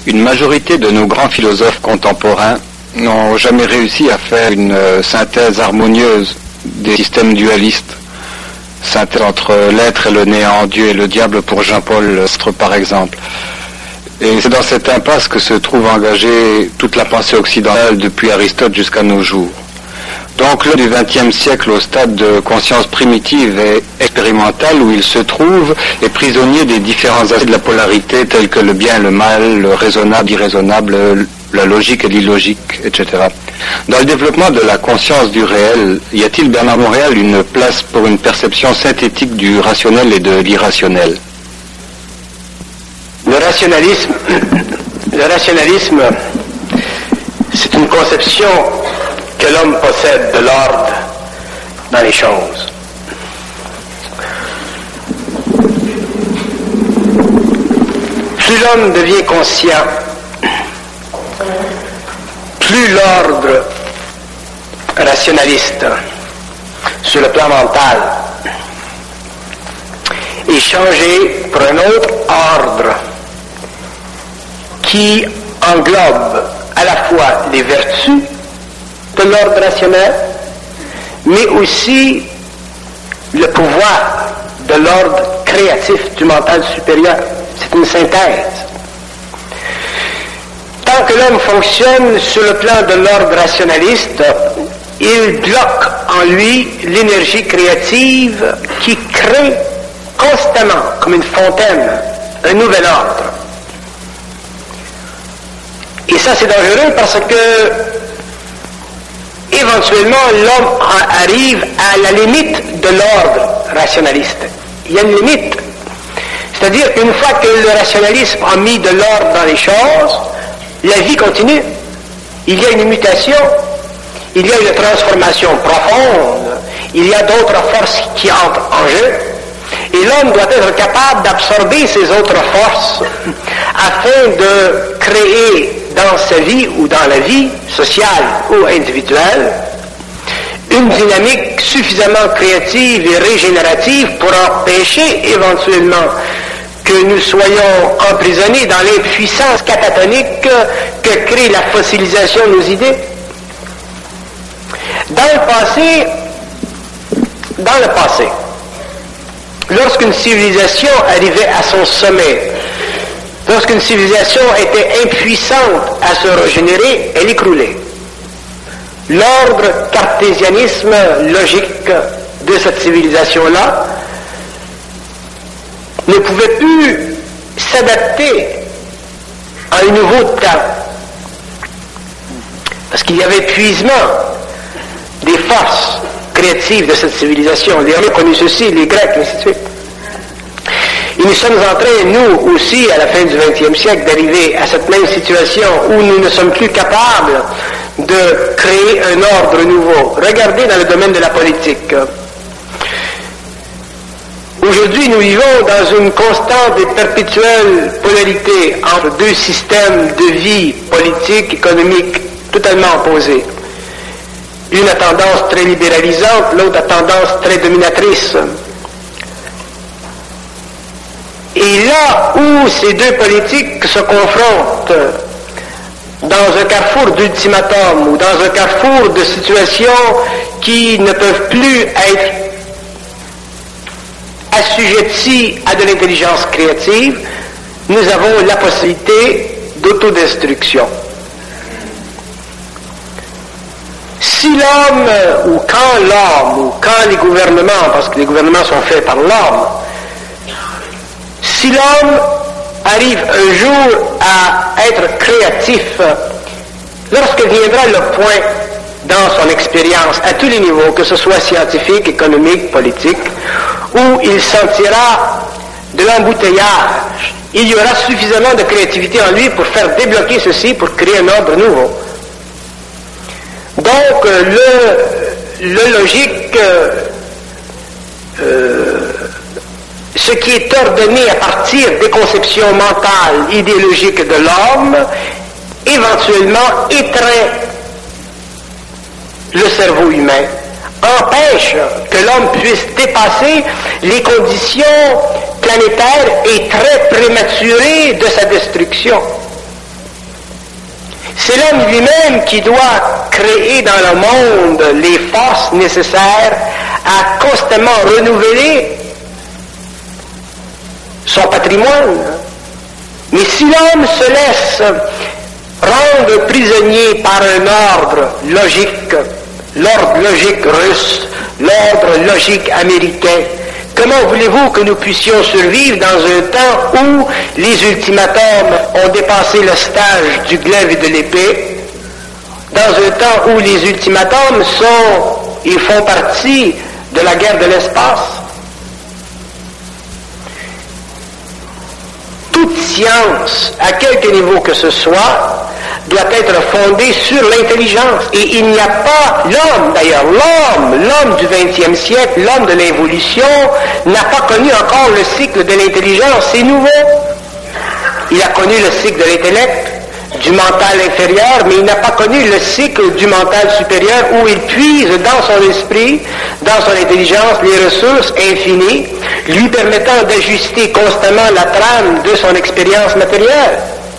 Une majorité de nos grands philosophes contemporains n'ont jamais réussi à faire une synthèse harmonieuse des systèmes dualistes, synthèse entre l'être et le néant, Dieu et le diable pour Jean-Paul Sartre par exemple. Et c'est dans cette impasse que se trouve engagée toute la pensée occidentale depuis Aristote jusqu'à nos jours. Donc l'homme du XXe siècle, au stade de conscience primitive et expérimentale où il se trouve, est prisonnier des différents aspects de la polarité tels que le bien et le mal, le raisonnable, l'irraisonnable, la logique et l'illogique, etc. Dans le développement de la conscience du réel, y a-t-il, Bernard Montréal, une place pour une perception synthétique du rationnel et de l'irrationnel? Le rationalisme, c'est une conception que l'homme possède de l'ordre dans les choses. Plus l'homme devient conscient, plus l'ordre rationaliste sur le plan mental est changé pour un autre ordre qui englobe à la fois les vertus de l'ordre rationnel, mais aussi le pouvoir de l'ordre créatif du mental supérieur. C'est une synthèse. Tant que l'homme fonctionne sur le plan de l'ordre rationaliste, il bloque en lui l'énergie créative qui crée constamment, comme une fontaine, un nouvel ordre. Et ça, c'est dangereux parce que éventuellement, l'homme arrive à la limite de l'ordre rationaliste. Il y a une limite. C'est-à-dire qu'une fois que le rationalisme a mis de l'ordre dans les choses, la vie continue. Il y a une mutation, il y a une transformation profonde, il y a d'autres forces qui entrent en jeu, et l'homme doit être capable d'absorber ces autres forces afin de créer dans sa vie ou dans la vie sociale ou individuelle une dynamique suffisamment créative et régénérative pour empêcher éventuellement que nous soyons emprisonnés dans l'impuissance catatonique que crée la fossilisation de nos idées. Dans le passé, lorsqu'une civilisation arrivait à son sommet, lorsqu'une civilisation était impuissante à se régénérer, elle écroulait. L'ordre cartésianisme logique de cette civilisation-là ne pouvait plus s'adapter à un nouveau temps. Parce qu'il y avait épuisement des forces créatives de cette civilisation. Les Romains ont connu ceci, les Grecs, et ainsi de suite. Et nous sommes en train, nous aussi, à la fin du XXe siècle, d'arriver à cette même situation où nous ne sommes plus capables de créer un ordre nouveau. Regardez dans le domaine de la politique. Aujourd'hui, nous vivons dans une constante et perpétuelle polarité entre deux systèmes de vie politique, économique, totalement opposés. Une a tendance très libéralisante, l'autre a tendance très dominatrice. Et là où ces deux politiques se confrontent, dans un carrefour d'ultimatum ou dans un carrefour de situations qui ne peuvent plus être assujetties à de l'intelligence créative, nous avons la possibilité d'autodestruction. Si l'homme, ou quand les gouvernements, parce que les gouvernements sont faits par l'homme, si l'homme arrive un jour à être créatif, lorsque viendra le point dans son expérience, à tous les niveaux, que ce soit scientifique, économique, politique, où il sentira de l'embouteillage, il y aura suffisamment de créativité en lui pour faire débloquer ceci, pour créer un ordre nouveau. Donc, le logique, ce qui est ordonné à partir des conceptions mentales, idéologiques de l'homme, éventuellement étreint le cerveau humain, empêche que l'homme puisse dépasser les conditions planétaires et très prématurées de sa destruction. C'est l'homme lui-même qui doit créer dans le monde les forces nécessaires à constamment renouveler son patrimoine. Mais si l'homme se laisse rendre prisonnier par un ordre logique, l'ordre logique russe, l'ordre logique américain, comment voulez-vous que nous puissions survivre dans un temps où les ultimatums ont dépassé le stage du glaive et de l'épée, dans un temps où les ultimatums ils font partie de la guerre de l'espace? Toute science, à quelque niveau que ce soit, doit être fondée sur l'intelligence. Et il n'y a pas l'homme, d'ailleurs, l'homme du XXe siècle, l'homme de l'évolution, n'a pas connu encore le cycle de l'intelligence. C'est nouveau. Il a connu le cycle de l'intellect, du mental inférieur, mais il n'a pas connu le cycle du mental supérieur où il puise dans son esprit, dans son intelligence, les ressources infinies, lui permettant d'ajuster constamment la trame de son expérience matérielle.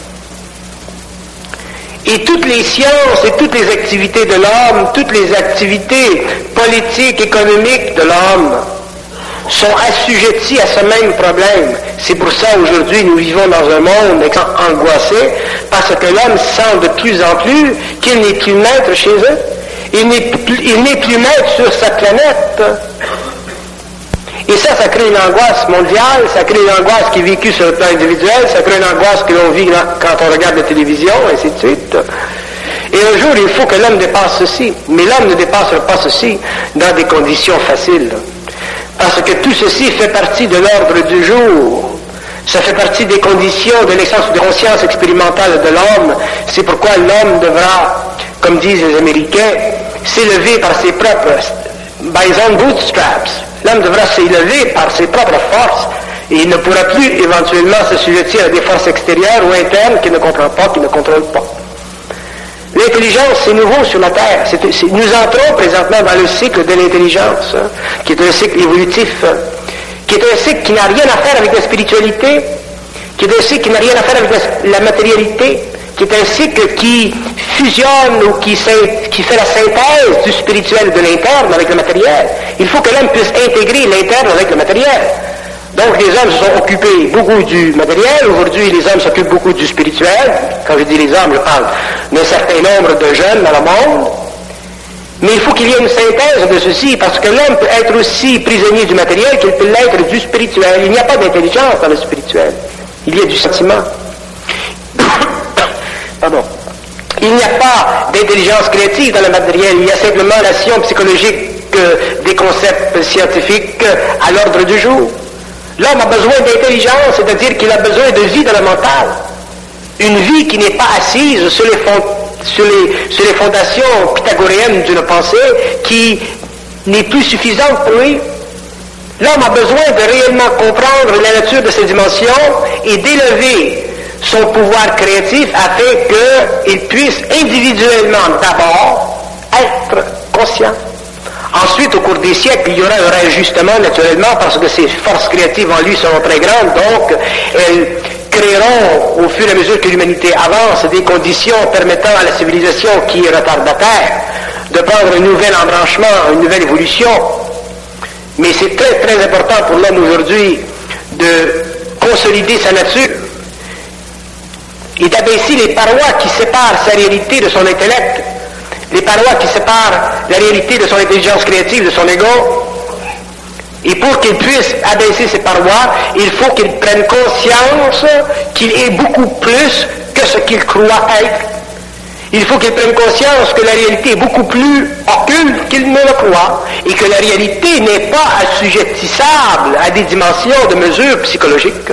Et toutes les sciences et toutes les activités de l'homme, toutes les activités politiques, économiques de l'homme sont assujetties à ce même problème. C'est pour ça aujourd'hui nous vivons dans un monde angoissé, parce que l'homme sent de plus en plus qu'il n'est plus maître chez eux. Il n'est plus maître sur sa planète. Et ça crée une angoisse mondiale, ça crée une angoisse qui est vécue sur le plan individuel, ça crée une angoisse que l'on vit quand on regarde la télévision, et ainsi de suite. Et un jour, il faut que l'homme dépasse ceci. Mais l'homme ne dépassera pas ceci dans des conditions faciles. Parce que tout ceci fait partie de l'ordre du jour. Ça fait partie des conditions de l'essence de conscience expérimentale de l'homme. C'est pourquoi l'homme devra, comme disent les Américains, s'élever par ses propres, by his own bootstraps. L'homme devra s'élever par ses propres forces et il ne pourra plus éventuellement se sujetter à des forces extérieures ou internes qu'il ne comprend pas, qu'il ne contrôle pas. L'intelligence, c'est nouveau sur la Terre. Nous entrons présentement dans le cycle de l'intelligence, qui est un cycle évolutif, qui est un cycle qui n'a rien à faire avec la spiritualité, qui est un cycle qui n'a rien à faire avec la matérialité, qui est un cycle qui fusionne ou qui fait la synthèse du spirituel de l'interne avec le matériel. Il faut que l'homme puisse intégrer l'interne avec le matériel. Donc les hommes se sont occupés beaucoup du matériel. Aujourd'hui, les hommes s'occupent beaucoup du spirituel. Quand je dis les hommes, je parle d'un certain nombre de jeunes dans le monde. Mais il faut qu'il y ait une synthèse de ceci, parce que l'homme peut être aussi prisonnier du matériel qu'il peut l'être du spirituel. Il n'y a pas d'intelligence dans le spirituel. Il y a du sentiment. Pardon. Il n'y a pas d'intelligence créative dans le matériel. Il y a simplement l'action psychologique des concepts scientifiques à l'ordre du jour. L'homme a besoin d'intelligence, c'est-à-dire qu'il a besoin de vie dans le mental. Une vie qui n'est pas assise sur les fondations pythagoréennes d'une pensée qui n'est plus suffisante pour lui. L'homme a besoin de réellement comprendre la nature de ses dimensions et d'élever son pouvoir créatif afin qu'il puisse individuellement d'abord être conscient. Ensuite, au cours des siècles, il y aura un réajustement naturellement parce que ces forces créatives en lui seront très grandes, donc elles créeront, au fur et à mesure que l'humanité avance, des conditions permettant à la civilisation qui est retardataire de prendre un nouvel embranchement, une nouvelle évolution. Mais c'est très très important pour l'homme aujourd'hui de consolider sa nature et d'abaisser les parois qui séparent sa réalité de son intellect, les parois qui séparent la réalité de son intelligence créative, de son ego. Et pour qu'il puisse abaisser ces parois, il faut qu'il prenne conscience qu'il est beaucoup plus que ce qu'il croit être. Il faut qu'il prenne conscience que la réalité est beaucoup plus occulte qu'il ne le croit et que la réalité n'est pas assujettissable à des dimensions de mesure psychologiques.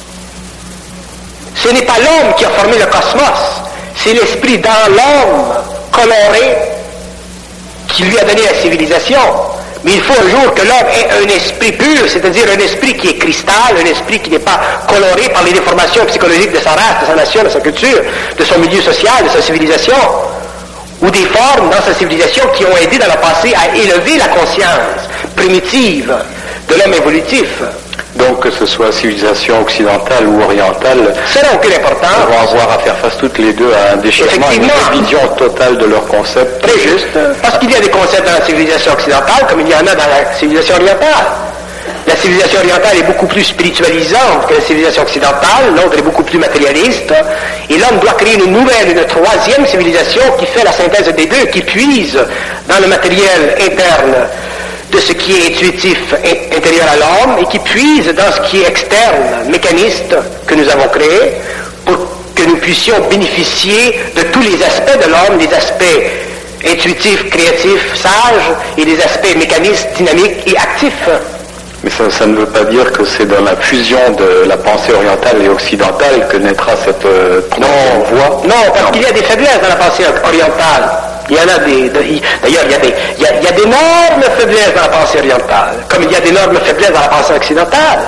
Ce n'est pas l'homme qui a formé le cosmos, c'est l'esprit dans l'homme coloré qui lui a donné la civilisation. Mais il faut un jour que l'homme ait un esprit pur, c'est-à-dire un esprit qui est cristal, un esprit qui n'est pas coloré par les déformations psychologiques de sa race, de sa nation, de sa culture, de son milieu social, de sa civilisation, ou des formes dans sa civilisation qui ont aidé dans le passé à élever la conscience primitive de l'homme évolutif. Donc que ce soit civilisation occidentale ou orientale, ça n'a aucune importance. Vont avoir à faire face toutes les deux à un déchirement, une révision totale de leurs concepts. Très juste, parce qu'il y a des concepts dans la civilisation occidentale comme il y en a dans la civilisation orientale. La civilisation orientale est beaucoup plus spiritualisante que la civilisation occidentale, l'autre est beaucoup plus matérialiste, et l'homme doit créer une nouvelle, une troisième civilisation qui fait la synthèse des deux, qui puise dans le matériel interne de ce qui est intuitif intérieur à l'homme et qui puise dans ce qui est externe, mécaniste, que nous avons créé, pour que nous puissions bénéficier de tous les aspects de l'homme, des aspects intuitifs, créatifs, sages, et des aspects mécanistes, dynamiques et actifs. Mais ça ne veut pas dire que c'est dans la fusion de la pensée orientale et occidentale que naîtra cette voie. Non, parce qu'il y a des faiblesses dans la pensée orientale. Il y en a d'ailleurs, il y a d'énormes faiblesses dans la pensée orientale, comme il y a d'énormes faiblesses dans la pensée occidentale.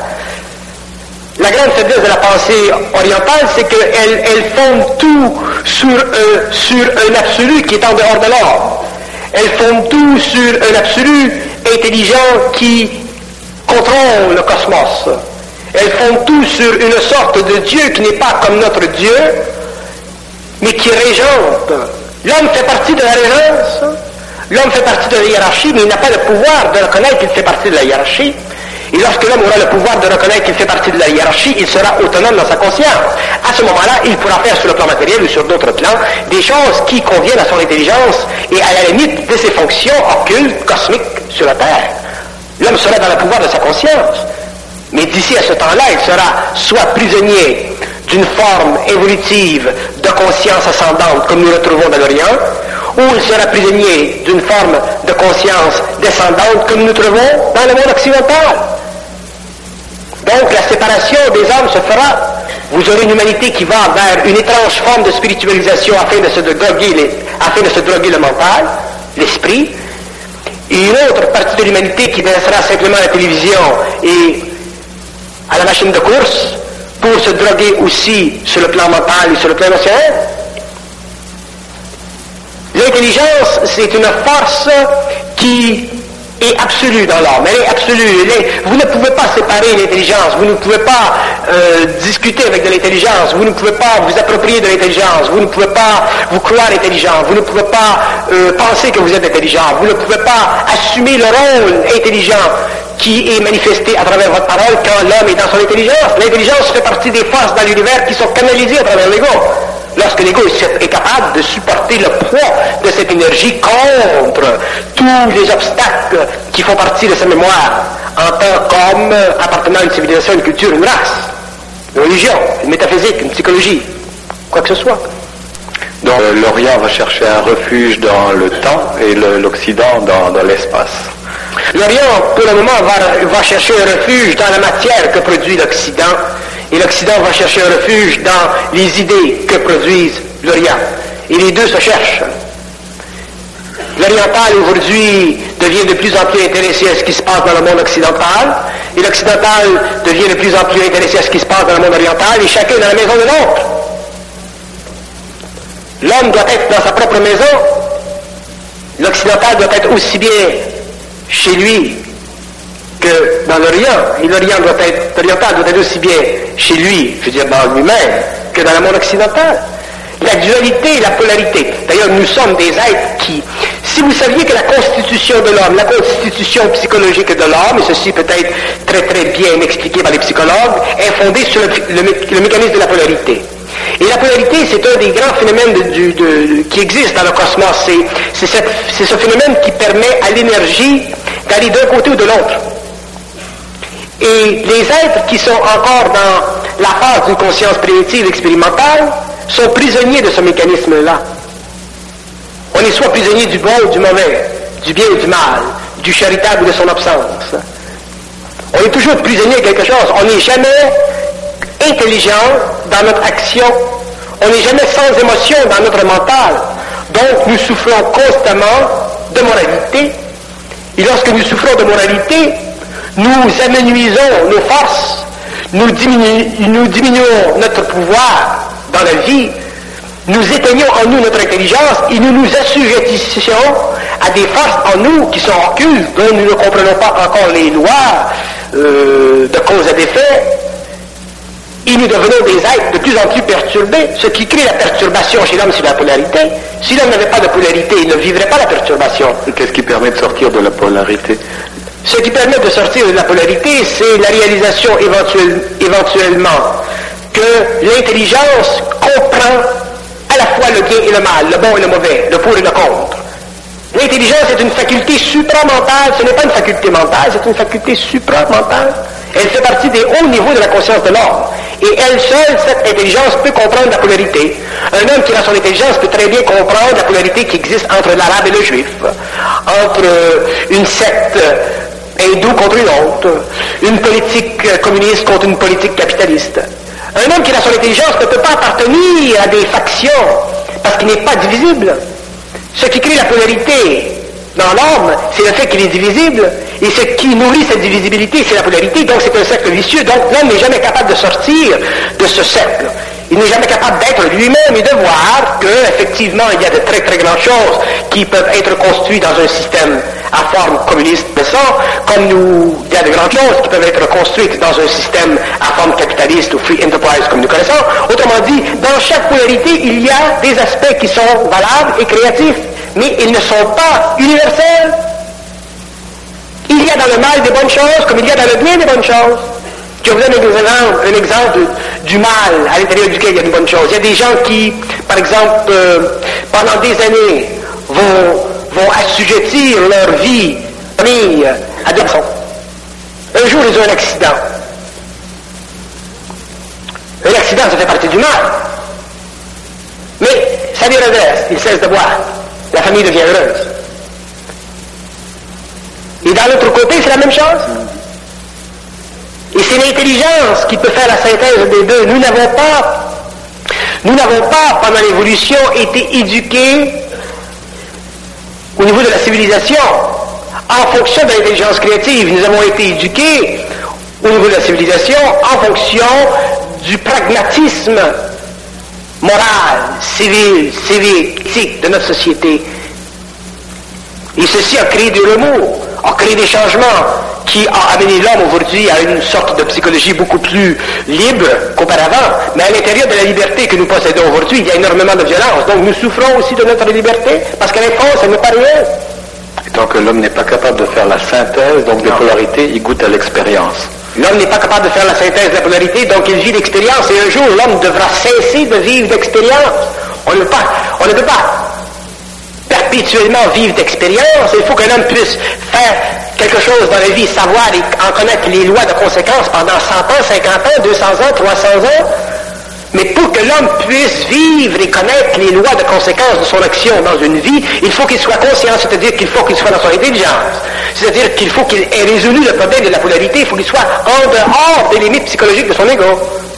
La grande faiblesse de la pensée orientale, c'est qu'elle fonde tout sur un absolu qui est en dehors de l'ordre. Elle fonde tout sur un absolu intelligent qui contrôle le cosmos. Elle fonde tout sur une sorte de Dieu qui n'est pas comme notre Dieu, mais qui régente. L'homme fait partie de la régence, l'homme fait partie de la hiérarchie, mais il n'a pas le pouvoir de reconnaître qu'il fait partie de la hiérarchie. Et lorsque l'homme aura le pouvoir de reconnaître qu'il fait partie de la hiérarchie, il sera autonome dans sa conscience. À ce moment-là, il pourra faire sur le plan matériel ou sur d'autres plans des choses qui conviennent à son intelligence et à la limite de ses fonctions occultes, cosmiques sur la Terre. L'homme sera dans le pouvoir de sa conscience. Mais d'ici à ce temps-là, il sera soit prisonnier d'une forme évolutive de conscience ascendante comme nous retrouvons dans l'Orient, ou il sera prisonnier d'une forme de conscience descendante comme nous trouvons dans le monde occidental. Donc la séparation des hommes se fera. Vous aurez une humanité qui va vers une étrange forme de spiritualisation afin de se droguer le mental, l'esprit, et une autre partie de l'humanité qui sera simplement à la télévision et à la machine de course pour se droguer aussi sur le plan mental et sur le plan émotionnel. L'intelligence, c'est une force qui est absolue dans l'homme. Elle est absolue. Vous ne pouvez pas séparer l'intelligence. Vous ne pouvez pas discuter avec de l'intelligence. Vous ne pouvez pas vous approprier de l'intelligence. Vous ne pouvez pas vous croire intelligent. Vous ne pouvez pas penser que vous êtes intelligent. Vous ne pouvez pas assumer le rôle intelligent qui est manifesté à travers votre parole quand l'homme est dans son intelligence. L'intelligence fait partie des forces dans l'univers qui sont canalisées à travers l'ego. Lorsque l'ego est capable de supporter le poids de cette énergie contre tous les obstacles qui font partie de sa mémoire, en tant qu'homme appartenant à une civilisation, une culture, une race, une religion, une métaphysique, une psychologie, quoi que ce soit. Donc l'Orient va chercher un refuge dans le temps et l'Occident dans l'espace. L'Orient, pour le moment, va chercher un refuge dans la matière que produit l'Occident, et l'Occident va chercher un refuge dans les idées que produisent l'Orient. Et les deux se cherchent. L'oriental, aujourd'hui, devient de plus en plus intéressé à ce qui se passe dans le monde occidental, et l'occidental devient de plus en plus intéressé à ce qui se passe dans le monde oriental, et chacun dans la maison de l'autre. L'homme doit être dans sa propre maison. L'occidental doit être aussi bien chez lui que dans l'Orient, et l'oriental doit être aussi bien chez lui, je veux dire dans lui-même, que dans le monde occidental. La dualité et la polarité. D'ailleurs, nous sommes des êtres qui, si vous saviez que la constitution de l'homme, la constitution psychologique de l'homme, et ceci peut être très très bien expliqué par les psychologues, est fondée sur le mécanisme de la polarité. Et la polarité, c'est un des grands phénomènes qui existe dans le cosmos. C'est ce phénomène qui permet à l'énergie d'aller d'un côté ou de l'autre. Et les êtres qui sont encore dans la phase d'une conscience primitive expérimentale sont prisonniers de ce mécanisme-là. On est soit prisonnier du bon ou du mauvais, du bien ou du mal, du charitable ou de son absence. On est toujours prisonnier de quelque chose. On n'est jamais intelligent dans notre action. On n'est jamais sans émotion dans notre mental. Donc nous souffrons constamment de moralité. Et lorsque nous souffrons de moralité, nous amenuisons nos forces, nous diminuons notre pouvoir dans la vie, nous éteignons en nous notre intelligence et nous nous assujettissons à des forces en nous qui sont occultes, dont nous ne comprenons pas encore les lois, de cause à d'effet, et nous devenons des êtres de plus en plus perturbés. Ce qui crée la perturbation chez l'homme, c'est la polarité. Si l'homme n'avait pas de polarité, il ne vivrait pas la perturbation. Et qu'est-ce qui permet de sortir de la polarité? Ce qui permet de sortir de la polarité, c'est la réalisation éventuellement que l'intelligence comprend à la fois le bien et le mal, le bon et le mauvais, le pour et le contre. L'intelligence est une faculté supramentale, ce n'est pas une faculté mentale, c'est une faculté supramentale. Elle fait partie des hauts niveaux de la conscience de l'homme. Et elle seule, cette intelligence, peut comprendre la polarité. Un homme qui a son intelligence peut très bien comprendre la polarité qui existe entre l'arabe et le juif, entre une secte hindoue contre une autre, une politique communiste contre une politique capitaliste. Un homme qui a son intelligence ne peut pas appartenir à des factions parce qu'il n'est pas divisible. Ce qui crée la polarité dans l'homme, c'est le fait qu'il est divisible, et ce qui nourrit cette divisibilité, c'est la polarité, donc c'est un cercle vicieux. Donc l'homme n'est jamais capable de sortir de ce cercle. Il n'est jamais capable d'être lui-même et de voir qu'effectivement, il y a de très très grandes choses qui peuvent être construites dans un système à forme communiste naissant, comme il y a de grandes choses qui peuvent être construites dans un système à forme capitaliste ou free enterprise comme nous connaissons. Autrement dit, dans chaque polarité, il y a des aspects qui sont valables et créatifs, mais ils ne sont pas universels. Il y a dans le mal des bonnes choses, comme il y a dans le bien des bonnes choses. Je vous donne un exemple du mal à l'intérieur duquel il y a de bonnes choses. Il y a des gens qui, par exemple, pendant des années, vont assujettir leur vie, famille, à des façons. Un jour, ils ont un accident. Un accident, ça fait partie du mal. Mais ça les redresse, ils cessent de boire. La famille devient heureuse. Et dans l'autre côté, c'est la même chose. Et c'est l'intelligence qui peut faire la synthèse des deux. Nous n'avons pas, pendant l'évolution, été éduqués au niveau de la civilisation en fonction de l'intelligence créative. Nous avons été éduqués au niveau de la civilisation en fonction du pragmatisme moral, civil, civique de notre société. Et ceci a créé des remous, a créé des changements qui a amené l'homme aujourd'hui à une sorte de psychologie beaucoup plus libre qu'auparavant. Mais à l'intérieur de la liberté que nous possédons aujourd'hui, il y a énormément de violence. Donc nous souffrons aussi de notre liberté, parce qu'à l'enfance, elle n'est pas réelle. Et tant que l'homme n'est pas capable de faire la synthèse, donc des polarités, il goûte à l'expérience. L'homme n'est pas capable de faire la synthèse de la polarité, donc il vit l'expérience, et un jour, l'homme devra cesser de vivre d'expérience. On ne peut pas perpétuellement vivre d'expérience. Il faut qu'un homme puisse faire quelque chose dans la vie, savoir et en connaître les lois de conséquence pendant 100 ans, 50 ans, 200 ans, 300 ans. Mais pour que l'homme puisse vivre et connaître les lois de conséquence de son action dans une vie, il faut qu'il soit conscient, c'est-à-dire qu'il faut qu'il soit dans son intelligence. C'est-à-dire qu'il faut qu'il ait résolu le problème de la polarité, il faut qu'il soit en dehors des limites psychologiques de son ego.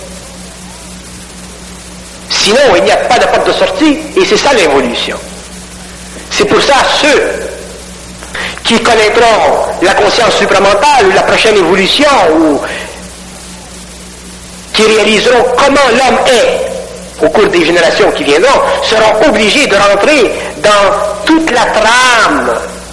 Sinon, il n'y a pas de porte de sortie, et c'est ça l'évolution. C'est pour ça, ceux qui connaîtront la conscience supramentale, ou la prochaine évolution, ou qui réaliseront comment l'homme est au cours des générations qui viendront, seront obligés de rentrer dans toute la trame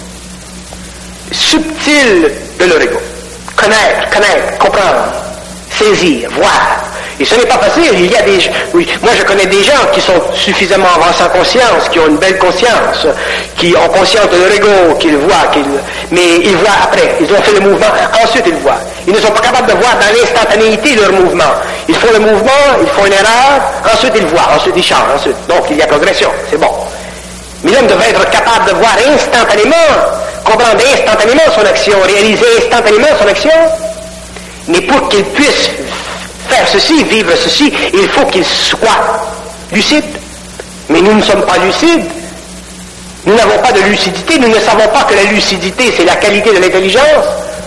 subtile de leur ego. Connaître, comprendre, saisir, voir. Et ce n'est pas facile. Il y a moi je connais des gens qui sont suffisamment avancés en conscience, qui ont une belle conscience, qui ont conscience de leur ego, qu'ils voient, mais ils voient après. Ils ont fait le mouvement, ensuite ils voient. Ils ne sont pas capables de voir dans l'instantanéité leur mouvement. Ils font le mouvement, ils font une erreur, ensuite ils voient, ensuite ils changent, ensuite. Donc il y a progression, c'est bon. Mais l'homme devrait être capable de voir instantanément, comprendre instantanément son action, réaliser instantanément son action. Mais pour qu'il puisse faire ceci, vivre ceci, il faut qu'il soit lucide. Mais nous ne sommes pas lucides. Nous n'avons pas de lucidité. Nous ne savons pas que la lucidité, c'est la qualité de l'intelligence.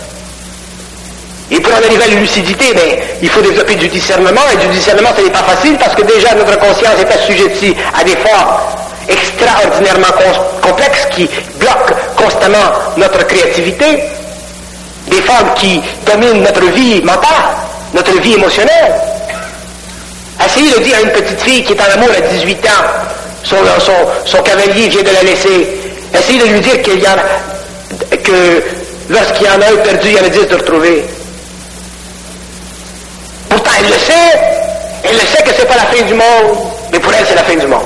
Et pour en arriver à la lucidité, il faut développer du discernement. Et du discernement, ce n'est pas facile parce que déjà notre conscience est assujettie à des formes extraordinairement complexes qui bloquent constamment notre créativité. Des formes qui dominent notre vie mentale, notre vie émotionnelle. Essayez de dire à une petite fille qui est en amour à 18 ans, son cavalier vient de la laisser, essayez de lui dire que lorsqu'il y en a un perdu, il y en a 10 de retrouver. elle le sait que c'est pas la fin du monde, mais pour elle c'est la fin du monde.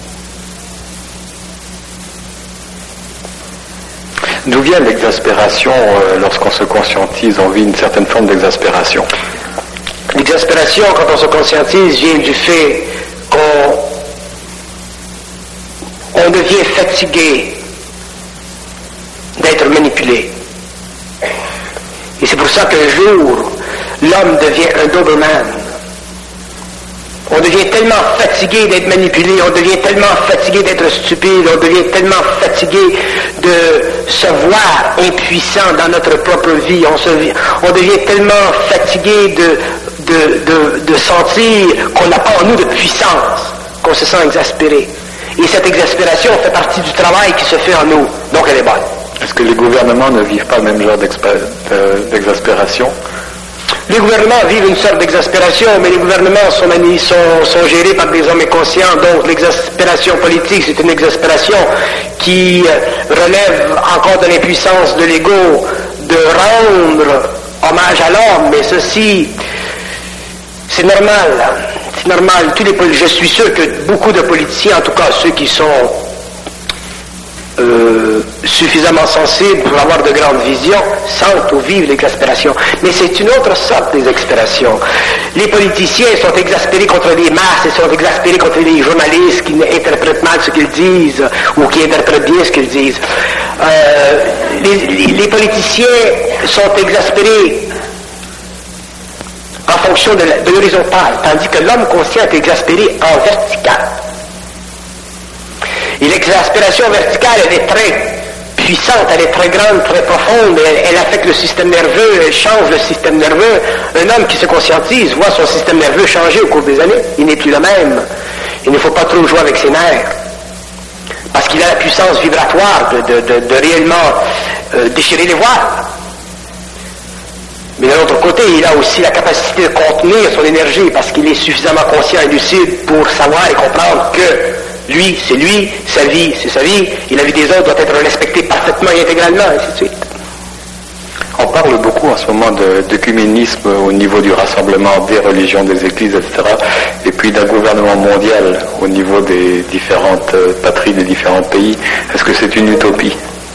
D'où vient l'exaspération lorsqu'on se conscientise? On vit une certaine forme d'exaspération. L'exaspération, quand on se conscientise, vient du fait qu'on devient fatigué d'être manipulé. Et c'est pour ça qu'un jour, l'homme devient un Doberman. On devient tellement fatigué d'être manipulé, on devient tellement fatigué d'être stupide, on devient tellement fatigué de se voir impuissant dans notre propre vie, on devient tellement fatigué de sentir qu'on n'a pas en nous de puissance, qu'on se sent exaspéré. Et cette exaspération fait partie du travail qui se fait en nous, donc elle est bonne. Est-ce que les gouvernements ne vivent pas le même genre d'exaspération? Les gouvernements vivent une sorte d'exaspération, mais les gouvernements sont gérés par des hommes inconscients, donc l'exaspération politique, c'est une exaspération qui relève encore de l'impuissance de l'ego de rendre hommage à l'homme, mais ceci, c'est normal. C'est normal. Je suis sûr que beaucoup de politiciens, en tout cas ceux qui sont suffisamment sensibles pour avoir de grandes visions, sentent ou vivent l'exaspération. Mais c'est une autre sorte d'exaspération. Les politiciens sont exaspérés contre les masses, ils sont exaspérés contre les journalistes qui interprètent mal ce qu'ils disent ou qui interprètent bien ce qu'ils disent. Les politiciens sont exaspérés en fonction de l'horizontale, tandis que l'homme conscient est exaspéré en vertical. Et l'exaspération verticale, elle est très puissante, elle est très grande, très profonde, elle affecte le système nerveux, elle change le système nerveux. Un homme qui se conscientise voit son système nerveux changer au cours des années, il n'est plus le même. Il ne faut pas trop jouer avec ses nerfs, parce qu'il a la puissance vibratoire de réellement déchirer les voiles. Mais de l'autre côté, il a aussi la capacité de contenir son énergie, parce qu'il est suffisamment conscient et lucide pour savoir et comprendre que lui, sa vie, c'est sa vie, et la vie des autres doit être respectée parfaitement et intégralement, et ainsi de suite. On parle beaucoup en ce moment d'œcuménisme au niveau du rassemblement des religions, des églises, etc., et puis d'un gouvernement mondial au niveau des différentes patries des différents pays. Est-ce que c'est une utopie?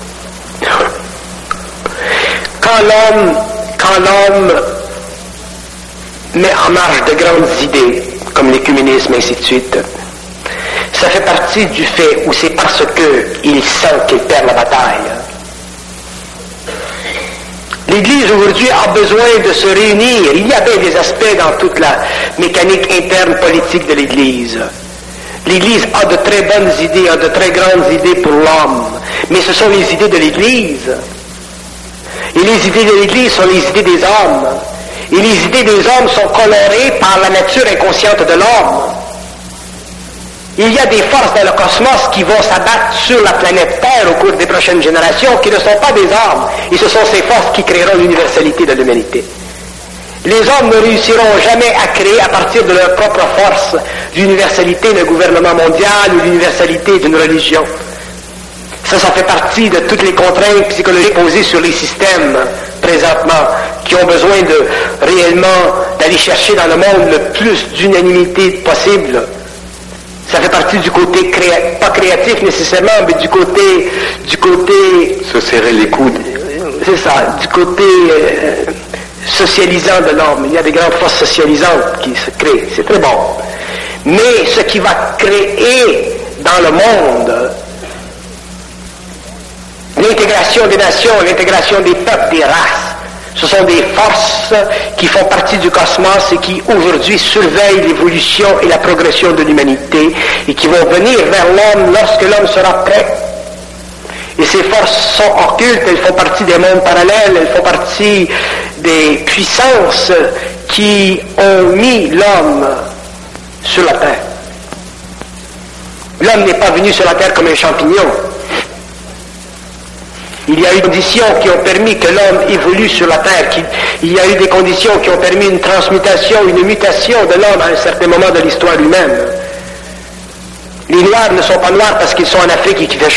Quand l'homme met en marche de grandes idées, comme l'écuménisme, et ainsi de suite, ça fait partie du fait où c'est parce qu'il sent qu'il perd la bataille. L'Église aujourd'hui a besoin de se réunir. Il y a bien des aspects dans toute la mécanique interne politique de l'Église. L'Église a de très bonnes idées, a de très grandes idées pour l'homme, mais ce sont les idées de l'Église. Et les idées de l'Église sont les idées des hommes. Et les idées des hommes sont colorées par la nature inconsciente de l'homme. Il y a des forces dans le cosmos qui vont s'abattre sur la planète Terre au cours des prochaines générations qui ne sont pas des hommes. Et ce sont ces forces qui créeront l'universalité de l'humanité. Les hommes ne réussiront jamais à créer à partir de leur propre force l'universalité d'un gouvernement mondial ou l'universalité d'une religion. Ça fait partie de toutes les contraintes psychologiques posées sur les systèmes présentement, qui ont besoin de réellement d'aller chercher dans le monde le plus d'unanimité possible. Ça fait partie du côté pas créatif nécessairement, mais du côté se serrer les coudes. C'est ça, du côté socialisant de l'homme. Il y a des grandes forces socialisantes qui se créent, c'est très bon. Mais ce qui va créer dans le monde l'intégration des nations, l'intégration des peuples, des races, ce sont des forces qui font partie du cosmos et qui aujourd'hui surveillent l'évolution et la progression de l'humanité et qui vont venir vers l'homme lorsque l'homme sera prêt. Et ces forces sont occultes, elles font partie des mondes parallèles, elles font partie des puissances qui ont mis l'homme sur la terre. L'homme n'est pas venu sur la terre comme un champignon. Il y a eu des conditions qui ont permis que l'homme évolue sur la terre. Il y a eu des conditions qui ont permis une transmutation, une mutation de l'homme à un certain moment de l'histoire humaine. Les Noirs ne sont pas noirs parce qu'ils sont en Afrique et qu'il fait chaud.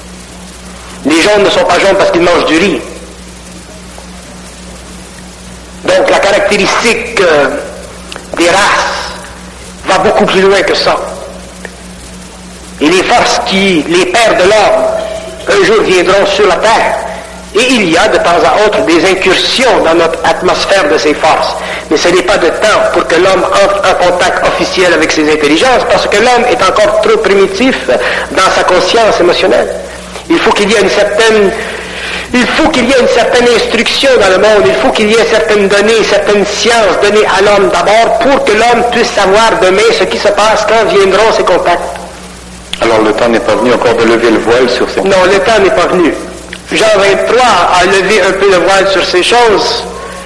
Les jaunes ne sont pas jaunes parce qu'ils mangent du riz. Donc la caractéristique des races va beaucoup plus loin que ça. Et les forces les pères de l'homme, un jour viendront sur la terre. Et il y a de temps à autre des incursions dans notre atmosphère de ces forces. Mais ce n'est pas de temps pour que l'homme entre en contact officiel avec ses intelligences, parce que l'homme est encore trop primitif dans sa conscience émotionnelle. Il faut qu'il y ait une certaine instruction dans le monde, il faut qu'il y ait certaines données, certaines sciences données à l'homme d'abord pour que l'homme puisse savoir demain ce qui se passe quand viendront ces contacts. Alors le temps n'est pas venu encore de lever le voile sur ces... Non, le temps n'est pas venu. Jean 23 a levé un peu le voile sur ces choses.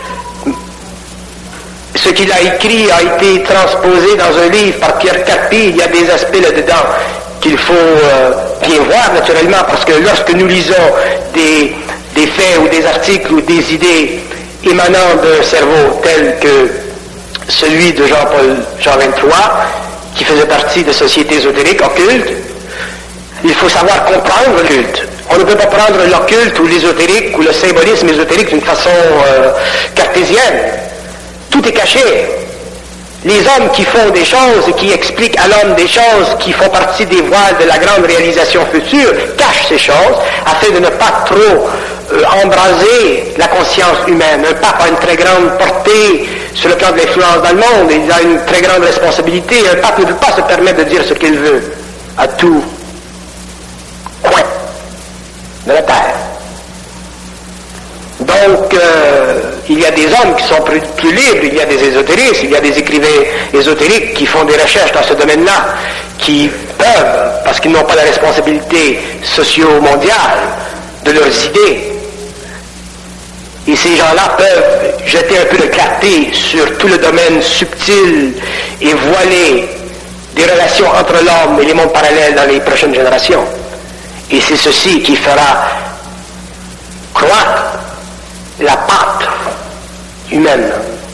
Ce qu'il a écrit a été transposé dans un livre par Pierre Carpi. Il y a des aspects là-dedans qu'il faut bien voir naturellement, parce que lorsque nous lisons des faits ou des articles ou des idées émanant d'un cerveau tel que celui de Jean 23, qui faisait partie de sociétés ésotériques occultes, il faut savoir comprendre le culte. On ne peut pas prendre l'occulte ou l'ésotérique ou le symbolisme ésotérique d'une façon cartésienne. Tout est caché. Les hommes qui font des choses et qui expliquent à l'homme des choses qui font partie des voiles de la grande réalisation future cachent ces choses afin de ne pas trop embraser la conscience humaine. Un pape a une très grande portée sur le plan de l'influence dans le monde. Il a une très grande responsabilité. Un pape ne peut pas se permettre de dire ce qu'il veut à tout coin de la terre. Donc, il y a des hommes qui sont plus libres, il y a des ésotéristes, il y a des écrivains ésotériques qui font des recherches dans ce domaine-là, qui peuvent, parce qu'ils n'ont pas la responsabilité socio-mondiale de leurs idées, et ces gens-là peuvent jeter un peu de clarté sur tout le domaine subtil et voilé des relations entre l'homme et les mondes parallèles dans les prochaines générations. Et c'est ceci qui fera croître la pâte humaine.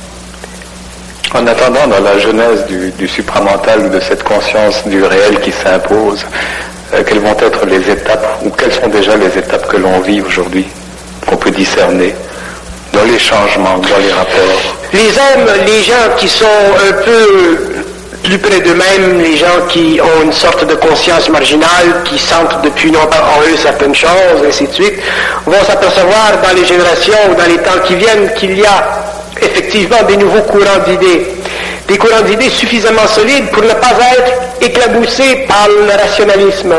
En attendant, dans la genèse du supramental ou de cette conscience du réel qui s'impose, quelles vont être les étapes, ou quelles sont déjà les étapes que l'on vit aujourd'hui, qu'on peut discerner dans les changements, dans les rapports? Les hommes, les gens qui sont un peu plus près d'eux-mêmes, les gens qui ont une sorte de conscience marginale, qui sentent depuis longtemps en eux certaines choses, ainsi de suite, vont s'apercevoir dans les générations ou dans les temps qui viennent qu'il y a effectivement des nouveaux courants d'idées. Des courants d'idées suffisamment solides pour ne pas être éclaboussés par le rationalisme.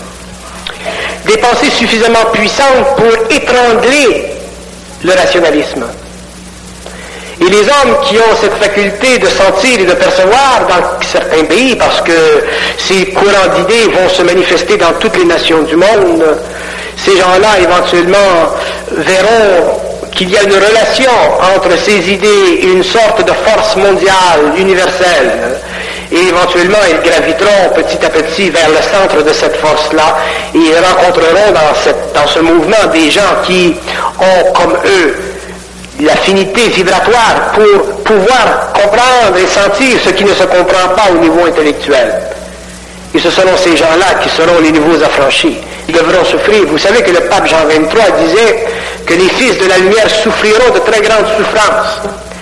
Des pensées suffisamment puissantes pour étrangler le rationalisme. Et les hommes qui ont cette faculté de sentir et de percevoir dans certains pays, parce que ces courants d'idées vont se manifester dans toutes les nations du monde, ces gens-là éventuellement verront qu'il y a une relation entre ces idées et une sorte de force mondiale, universelle. Et éventuellement, ils graviteront petit à petit vers le centre de cette force-là et ils rencontreront dans ce mouvement des gens qui ont comme eux l'affinité vibratoire pour pouvoir comprendre et sentir ce qui ne se comprend pas au niveau intellectuel. Et ce seront ces gens-là qui seront les nouveaux affranchis. Ils devront souffrir. Vous savez que le pape Jean 23 disait que les fils de la lumière souffriront de très grandes souffrances.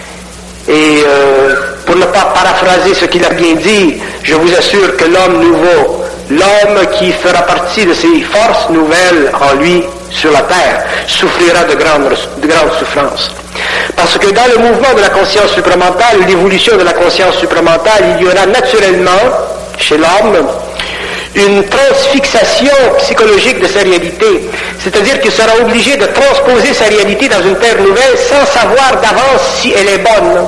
Et pour ne pas paraphraser ce qu'il a bien dit, je vous assure que l'homme nouveau, l'homme qui fera partie de ces forces nouvelles en lui sur la terre, souffrira de grandes souffrances. Parce que dans le mouvement de la conscience supramentale, l'évolution de la conscience supramentale, il y aura naturellement, chez l'homme, une transfixation psychologique de sa réalité. C'est-à-dire qu'il sera obligé de transposer sa réalité dans une terre nouvelle sans savoir d'avance si elle est bonne.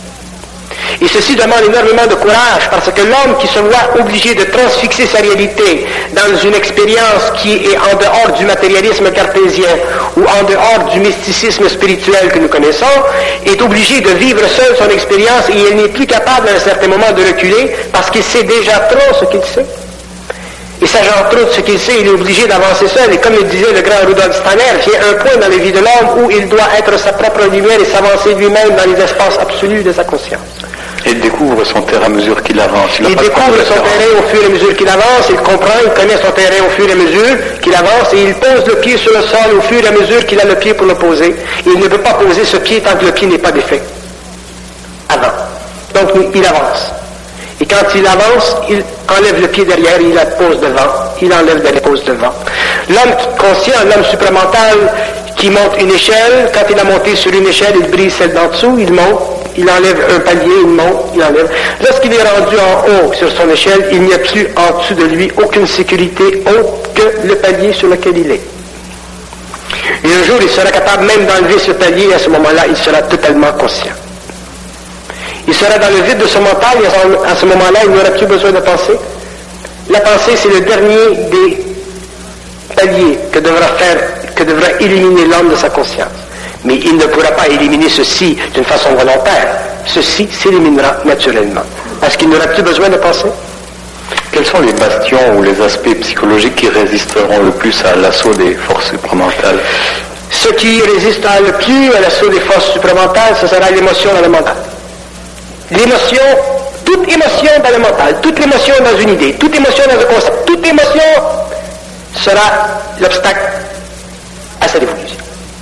Et ceci demande énormément de courage, parce que l'homme qui se voit obligé de transfixer sa réalité dans une expérience qui est en dehors du matérialisme cartésien ou en dehors du mysticisme spirituel que nous connaissons, est obligé de vivre seul son expérience et il n'est plus capable à un certain moment de reculer parce qu'il sait déjà trop ce qu'il sait. Et sachant trop de ce qu'il sait, il est obligé d'avancer seul. Et comme le disait le grand Rudolf Steiner, il y a un point dans la vie de l'homme où il doit être sa propre lumière et s'avancer lui-même dans les espaces absolus de sa conscience. Il découvre son terrain à mesure qu'il avance. Il découvre son terrain au fur et à mesure qu'il avance, il comprend, il connaît son terrain au fur et à mesure qu'il avance, et il pose le pied sur le sol au fur et à mesure qu'il a le pied pour le poser. Il ne peut pas poser ce pied tant que le pied n'est pas défait. Avant. Donc il avance. Et quand il avance, il enlève le pied derrière, il la pose devant, il enlève derrière, pose devant. L'homme conscient, l'homme supramental qui monte une échelle, quand il a monté sur une échelle, il brise celle d'en dessous, il monte, il enlève un palier, il monte, il enlève. Lorsqu'il est rendu en haut sur son échelle, il n'y a plus en dessous de lui aucune sécurité autre que le palier sur lequel il est. Et un jour, il sera capable même d'enlever ce palier, et à ce moment-là, il sera totalement conscient. Il sera dans le vide de son mental, et à ce moment-là, il n'aura plus besoin de penser. La pensée, c'est le dernier des paliers que devra éliminer l'homme de sa conscience. Mais il ne pourra pas éliminer ceci d'une façon volontaire. Ceci s'éliminera naturellement. Parce qu'il n'aura plus besoin de penser. Quels sont les bastions ou les aspects psychologiques qui résisteront le plus à l'assaut des forces supramentales? Ce qui résistera le plus à l'assaut des forces supramentales, ce sera l'émotion dans le mental. L'émotion, toute émotion dans le mental, toute émotion dans une idée, toute émotion dans un concept, toute émotion sera l'obstacle à cette évolution.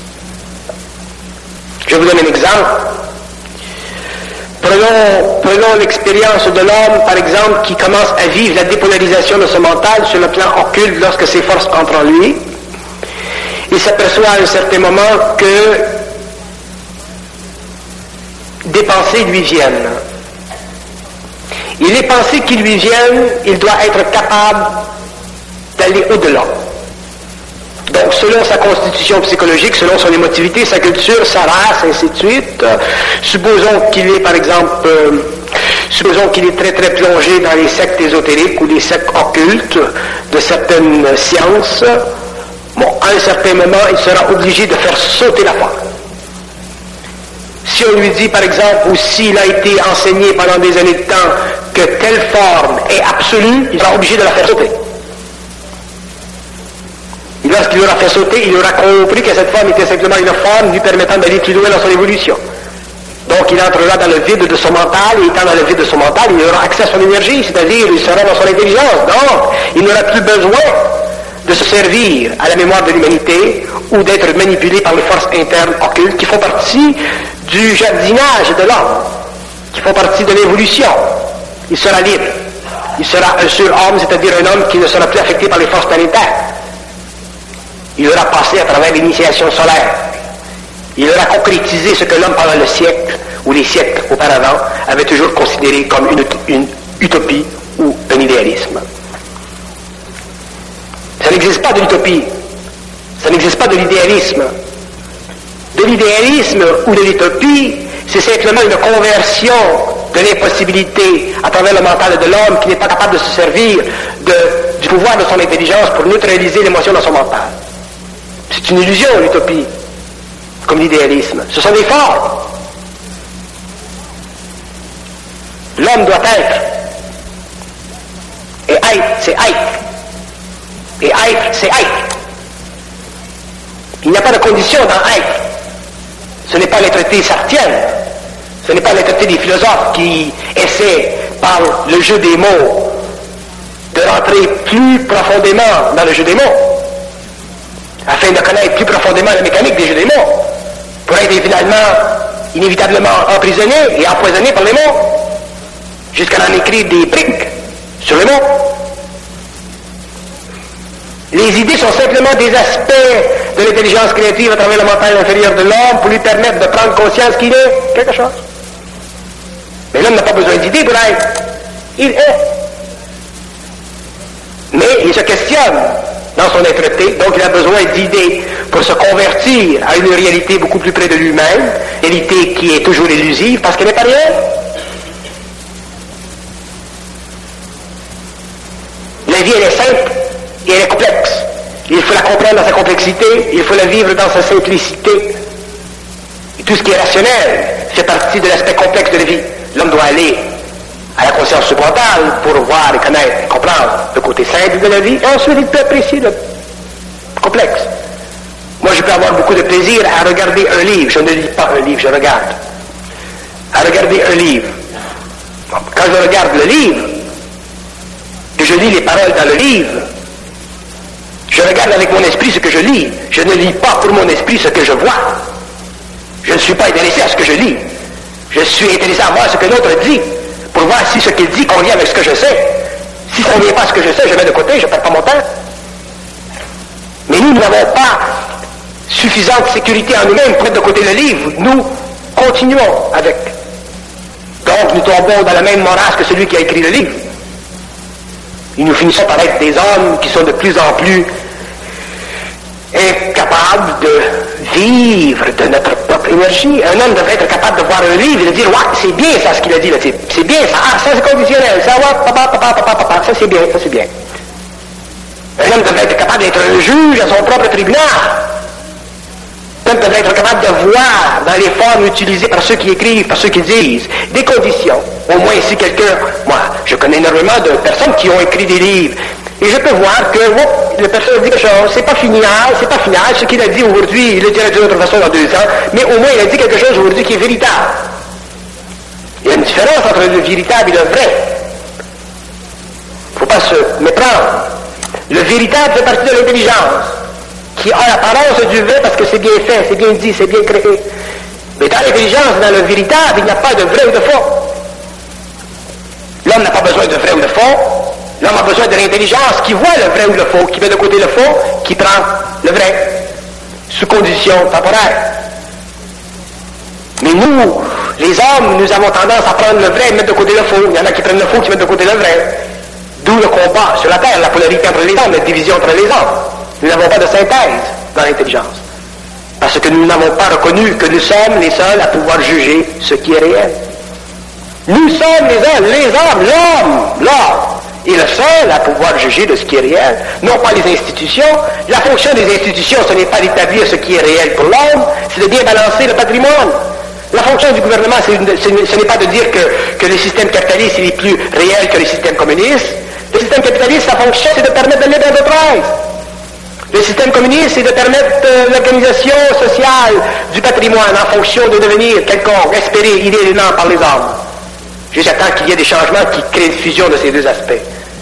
Je vous donne un exemple. Prenons l'expérience de l'homme, par exemple, qui commence à vivre la dépolarisation de son mental sur le plan occulte lorsque ses forces entrent en lui. Il s'aperçoit à un certain moment que des pensées lui viennent. Et les pensées qui lui viennent, il doit être capable d'aller au-delà. Donc, selon sa constitution psychologique, selon son émotivité, sa culture, sa race, ainsi de suite, supposons qu'il est, par exemple, supposons qu'il est très très plongé dans les sectes ésotériques ou les sectes occultes de certaines sciences, bon, à un certain moment, il sera obligé de faire sauter la foi. Si on lui dit, par exemple, ou s'il a été enseigné pendant des années de temps que telle forme est absolue, il sera obligé de la faire sauter. Et lorsqu'il aura fait sauter, il aura compris que cette forme était simplement une forme lui permettant d'aller plus loin dans son évolution. Donc il entrera dans le vide de son mental, et étant dans le vide de son mental, il aura accès à son énergie, c'est-à-dire il sera dans son intelligence. Donc, il n'aura plus besoin de se servir à la mémoire de l'humanité ou d'être manipulé par les forces internes occultes qui font partie du jardinage de l'homme, qui font partie de l'évolution. Il sera libre. Il sera un surhomme, c'est-à-dire un homme qui ne sera plus affecté par les forces planétaires. Il aura passé à travers l'initiation solaire. Il aura concrétisé ce que l'homme pendant le siècle, ou les siècles auparavant, avait toujours considéré comme une utopie ou un idéalisme. Ça n'existe pas de l'utopie. Ça n'existe pas de l'idéalisme. De l'idéalisme ou de l'utopie, c'est simplement une conversion de l'impossibilité à travers le mental de l'homme qui n'est pas capable de se servir du pouvoir de son intelligence pour neutraliser l'émotion dans son mental. C'est une illusion, l'utopie, comme l'idéalisme. Ce sont des formes. L'homme doit être. Et être, c'est être. Et être, c'est être. Il n'y a pas de condition dans être. Ce n'est pas l'être-té sartienne. Ce n'est pas l'être-té des philosophes qui essaient, par le jeu des mots, de rentrer plus profondément dans le jeu des mots, afin de connaître plus profondément la mécanique des jeux des mots, pour être finalement inévitablement emprisonné et empoisonné par les mots, jusqu'à en écrire des briques sur les mots. Les idées sont simplement des aspects de l'intelligence créative à travers le mental inférieur de l'homme pour lui permettre de prendre conscience qu'il est quelque chose. Mais l'homme n'a pas besoin d'idées pour être. Il est. Mais il se questionne dans son être-té, donc il a besoin d'idées pour se convertir à une réalité beaucoup plus près de lui-même, réalité qui est toujours illusive parce qu'elle n'est pas réelle. La vie, elle est simple et elle est complexe. Il faut la comprendre dans sa complexité, il faut la vivre dans sa simplicité. Et tout ce qui est rationnel fait partie de l'aspect complexe de la vie. L'homme doit aller à la conscience subrentale pour voir et connaître et comprendre le côté simple de la vie, et ensuite il peut apprécier le complexe. Moi, je peux avoir beaucoup de plaisir à regarder un livre. Je ne lis pas un livre, je regarde. À regarder un livre. quand je regarde le livre, que je lis les paroles dans le livre, je regarde avec mon esprit ce que je lis. Je ne lis pas pour mon esprit ce que je vois. Je ne suis pas intéressé à ce que je lis. Je suis intéressé à voir ce que l'autre dit, pour voir si ce qu'il dit convient avec ce que je sais. Si ça ne convient pas à ce que je sais, je mets de côté, je ne perds pas mon temps. Mais nous n'avons pas suffisante sécurité en nous-mêmes pour mettre de côté le livre. Nous continuons avec. Donc nous tombons dans la même morasse que celui qui a écrit le livre. Et nous finissons par être des hommes qui sont de plus en plus incapables de vivre de notre propre énergie. Un homme devrait être capable de voir un livre et de dire « Ouais, c'est bien ça ce qu'il a dit là, c'est bien ça, ah, ça c'est conditionnel, ça ouais, papa, ça c'est bien, ça c'est bien. » Un homme devrait être capable d'être un juge à son propre tribunal. Un homme devrait être capable de voir dans les formes utilisées par ceux qui écrivent, par ceux qui disent, des conditions. Au moins si quelqu'un, moi, je connais énormément de personnes qui ont écrit des livres, et je peux voir que, la personne dit quelque chose, c'est pas final, ce qu'il a dit aujourd'hui, il le dira d'une autre façon dans 2 ans, mais au moins il a dit quelque chose aujourd'hui qui est véritable. Il y a une différence entre le véritable et le vrai. Il ne faut pas se méprendre. Le véritable fait partie de l'intelligence, qui a l'apparence du vrai parce que c'est bien fait, c'est bien dit, c'est bien créé. Mais dans l'intelligence, dans le véritable, il n'y a pas de vrai ou de faux. L'homme n'a pas besoin de vrai ou de faux. L'homme a besoin de l'intelligence qui voit le vrai ou le faux, qui met de côté le faux, qui prend le vrai, sous conditions temporaires. Mais nous, les hommes, nous avons tendance à prendre le vrai et mettre de côté le faux. Il y en a qui prennent le faux, qui mettent de côté le vrai. D'où le combat sur la terre, la polarité entre les hommes, la division entre les hommes. Nous n'avons pas de synthèse dans l'intelligence. Parce que nous n'avons pas reconnu que nous sommes les seuls à pouvoir juger ce qui est réel. Nous sommes les hommes, l'homme est le seul à pouvoir juger de ce qui est réel, non pas les institutions. La fonction des institutions, ce n'est pas d'établir ce qui est réel pour l'homme, c'est de bien balancer le patrimoine. La fonction du gouvernement, ce n'est pas de dire que le système capitaliste est plus réel que le système communiste. Le système capitaliste, sa fonction, c'est de permettre de libre enterprise. Le système communiste, c'est de permettre l'organisation sociale du patrimoine en fonction de devenir quelconque, espéré idéalement par les hommes. Jusqu'à temps qu'il y ait des changements qui créent une fusion de ces deux aspects.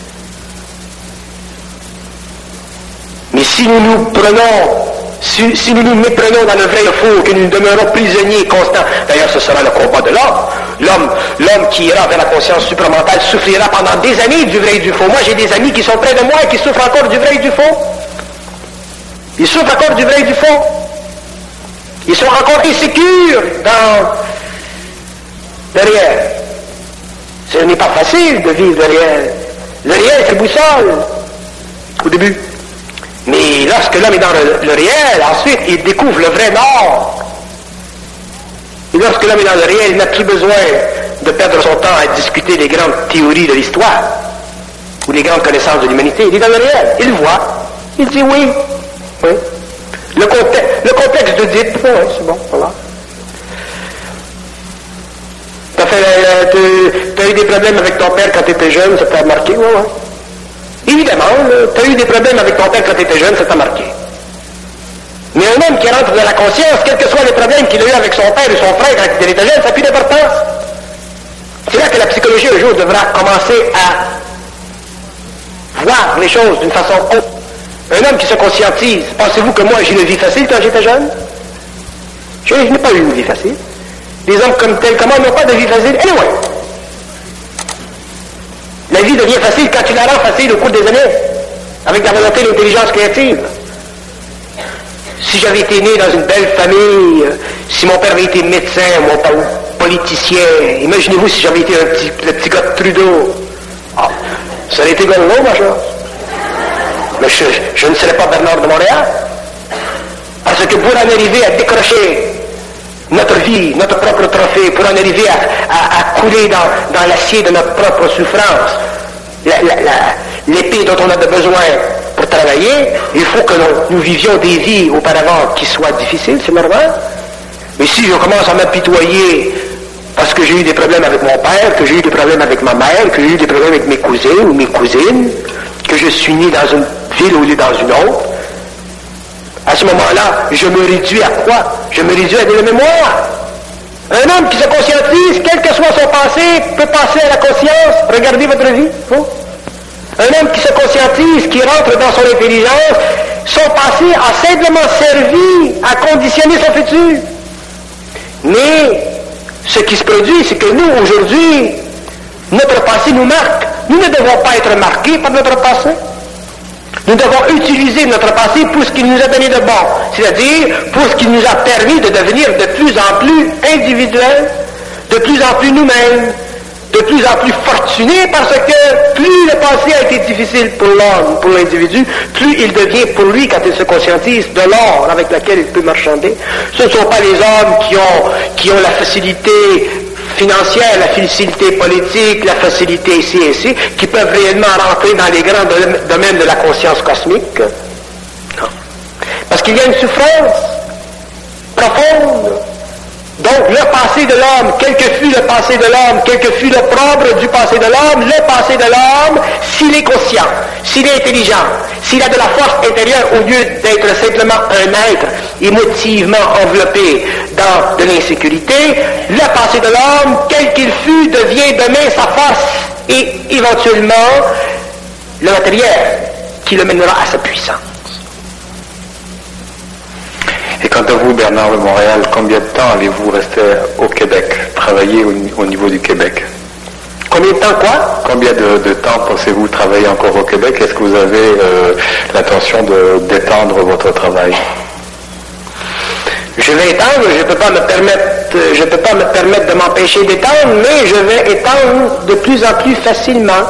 Mais si nous nous méprenons dans le vrai et le faux, que nous demeurons prisonniers constants, d'ailleurs ce sera le combat de l'homme. L'homme qui ira vers la conscience supramentale souffrira pendant des années du vrai et du faux. Moi j'ai des amis qui sont près de moi et qui souffrent encore du vrai et du faux. Ils souffrent encore du vrai et du faux. Ils sont encore insécures dans le réel. Ce n'est pas facile de vivre le réel. Le réel, c'est boussole au début. Mais lorsque l'homme est dans le réel, ensuite, il découvre le vrai nord. Et lorsque l'homme est dans le réel, il n'a plus besoin de perdre son temps à discuter les grandes théories de l'histoire ou les grandes connaissances de l'humanité. Il est dans le réel. Il voit. Il dit oui. Oui. Le contexte de dire, oui, c'est bon, voilà. T'as eu des problèmes avec ton père quand tu étais jeune, ça t'a marqué, oui. Évidemment, t'as eu des problèmes avec ton père quand tu étais jeune, ça t'a marqué. Mais un homme qui rentre dans la conscience, quels que soient les problèmes qu'il a eu avec son père ou son frère quand il était jeune, ça n'a plus d'importance. C'est là que la psychologie un jour devra commencer à voir les choses d'une façon haute. Un homme qui se conscientise, pensez-vous que moi j'ai une vie facile quand j'étais jeune? Je n'ai pas eu une vie facile. Les hommes comme tels que moi n'ont pas de vie facile. Anyway, la vie devient facile quand tu la rends facile au cours des années, avec la volonté et l'intelligence créative. Si j'avais été né dans une belle famille, si mon père avait été médecin, mon père politicien, imaginez-vous si j'avais été le petit gars de Trudeau. Ah, ça aurait été gagné, ma chose. Mais je ne serais pas Bernard de Montréal. Parce que pour en arriver à décrocher notre vie, notre propre trophée, pour en arriver à couler dans l'acier de notre propre souffrance, l'épée dont on a besoin pour travailler, il faut que nous vivions des vies auparavant qui soient difficiles, c'est normal. Mais si je commence à m'apitoyer parce que j'ai eu des problèmes avec mon père, que j'ai eu des problèmes avec ma mère, que j'ai eu des problèmes avec mes cousins ou mes cousines, que je suis né dans une ville au lieu dans une autre, à ce moment-là, je me réduis à quoi? Je me réduis à de la mémoire. Un homme qui se conscientise, quel que soit son passé, pensée peut passer à la conscience. Regardez votre vie. Vous. Un homme qui se conscientise, qui rentre dans son intelligence, son passé a simplement servi à conditionner son futur. Mais ce qui se produit, c'est que nous, aujourd'hui, notre passé nous marque. Nous ne devons pas être marqués par notre passé. Nous devons utiliser notre passé pour ce qu'il nous a donné de bon, c'est-à-dire pour ce qui nous a permis de devenir de plus en plus individuels, de plus en plus nous-mêmes, de plus en plus fortunés, parce que plus le passé a été difficile pour l'homme, pour l'individu, plus il devient pour lui, quand il se conscientise, de l'or avec laquelle il peut marchander. Ce ne sont pas les hommes qui ont la facilité financière, la facilité politique, la facilité ici et ici, qui peuvent réellement rentrer dans les grands domaines de la conscience cosmique. Non. Parce qu'il y a une souffrance profonde. Donc, le passé de l'homme, quel que fût le passé de l'homme, quel que fût l'opprobre du passé de l'homme, le passé de l'homme, s'il est conscient, s'il est intelligent, s'il a de la force intérieure au lieu d'être simplement un être émotivement enveloppé dans de l'insécurité, le passé de l'homme, quel qu'il fût, devient demain sa force et éventuellement le matériel qui le mènera à sa puissance. Et quant à vous, Bernard de Montréal, combien de temps allez-vous rester au Québec, travailler au niveau du Québec? Combien de temps quoi? Combien de temps pensez-vous travailler encore au Québec? Est-ce que vous avez l'intention d'étendre votre travail? Je vais étendre, je ne peux pas me permettre de m'empêcher d'étendre, mais je vais étendre de plus en plus facilement.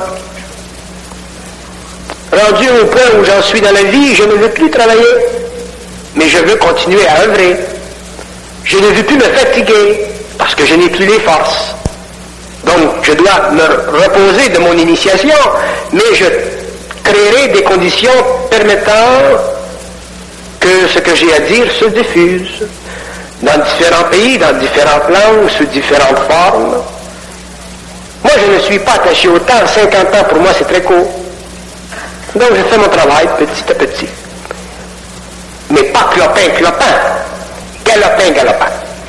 Rendu au point où j'en suis dans la vie, je ne veux plus travailler. Mais je veux continuer à œuvrer. Je ne veux plus me fatiguer, parce que je n'ai plus les forces. Donc, je dois me reposer de mon initiation, mais je créerai des conditions permettant que ce que j'ai à dire se diffuse dans différents pays, dans différentes langues, sous différentes formes. Moi, je ne suis pas attaché au temps. 50 ans, pour moi, c'est très court. Donc, je fais mon travail petit à petit. Mais pas clopin, galopin.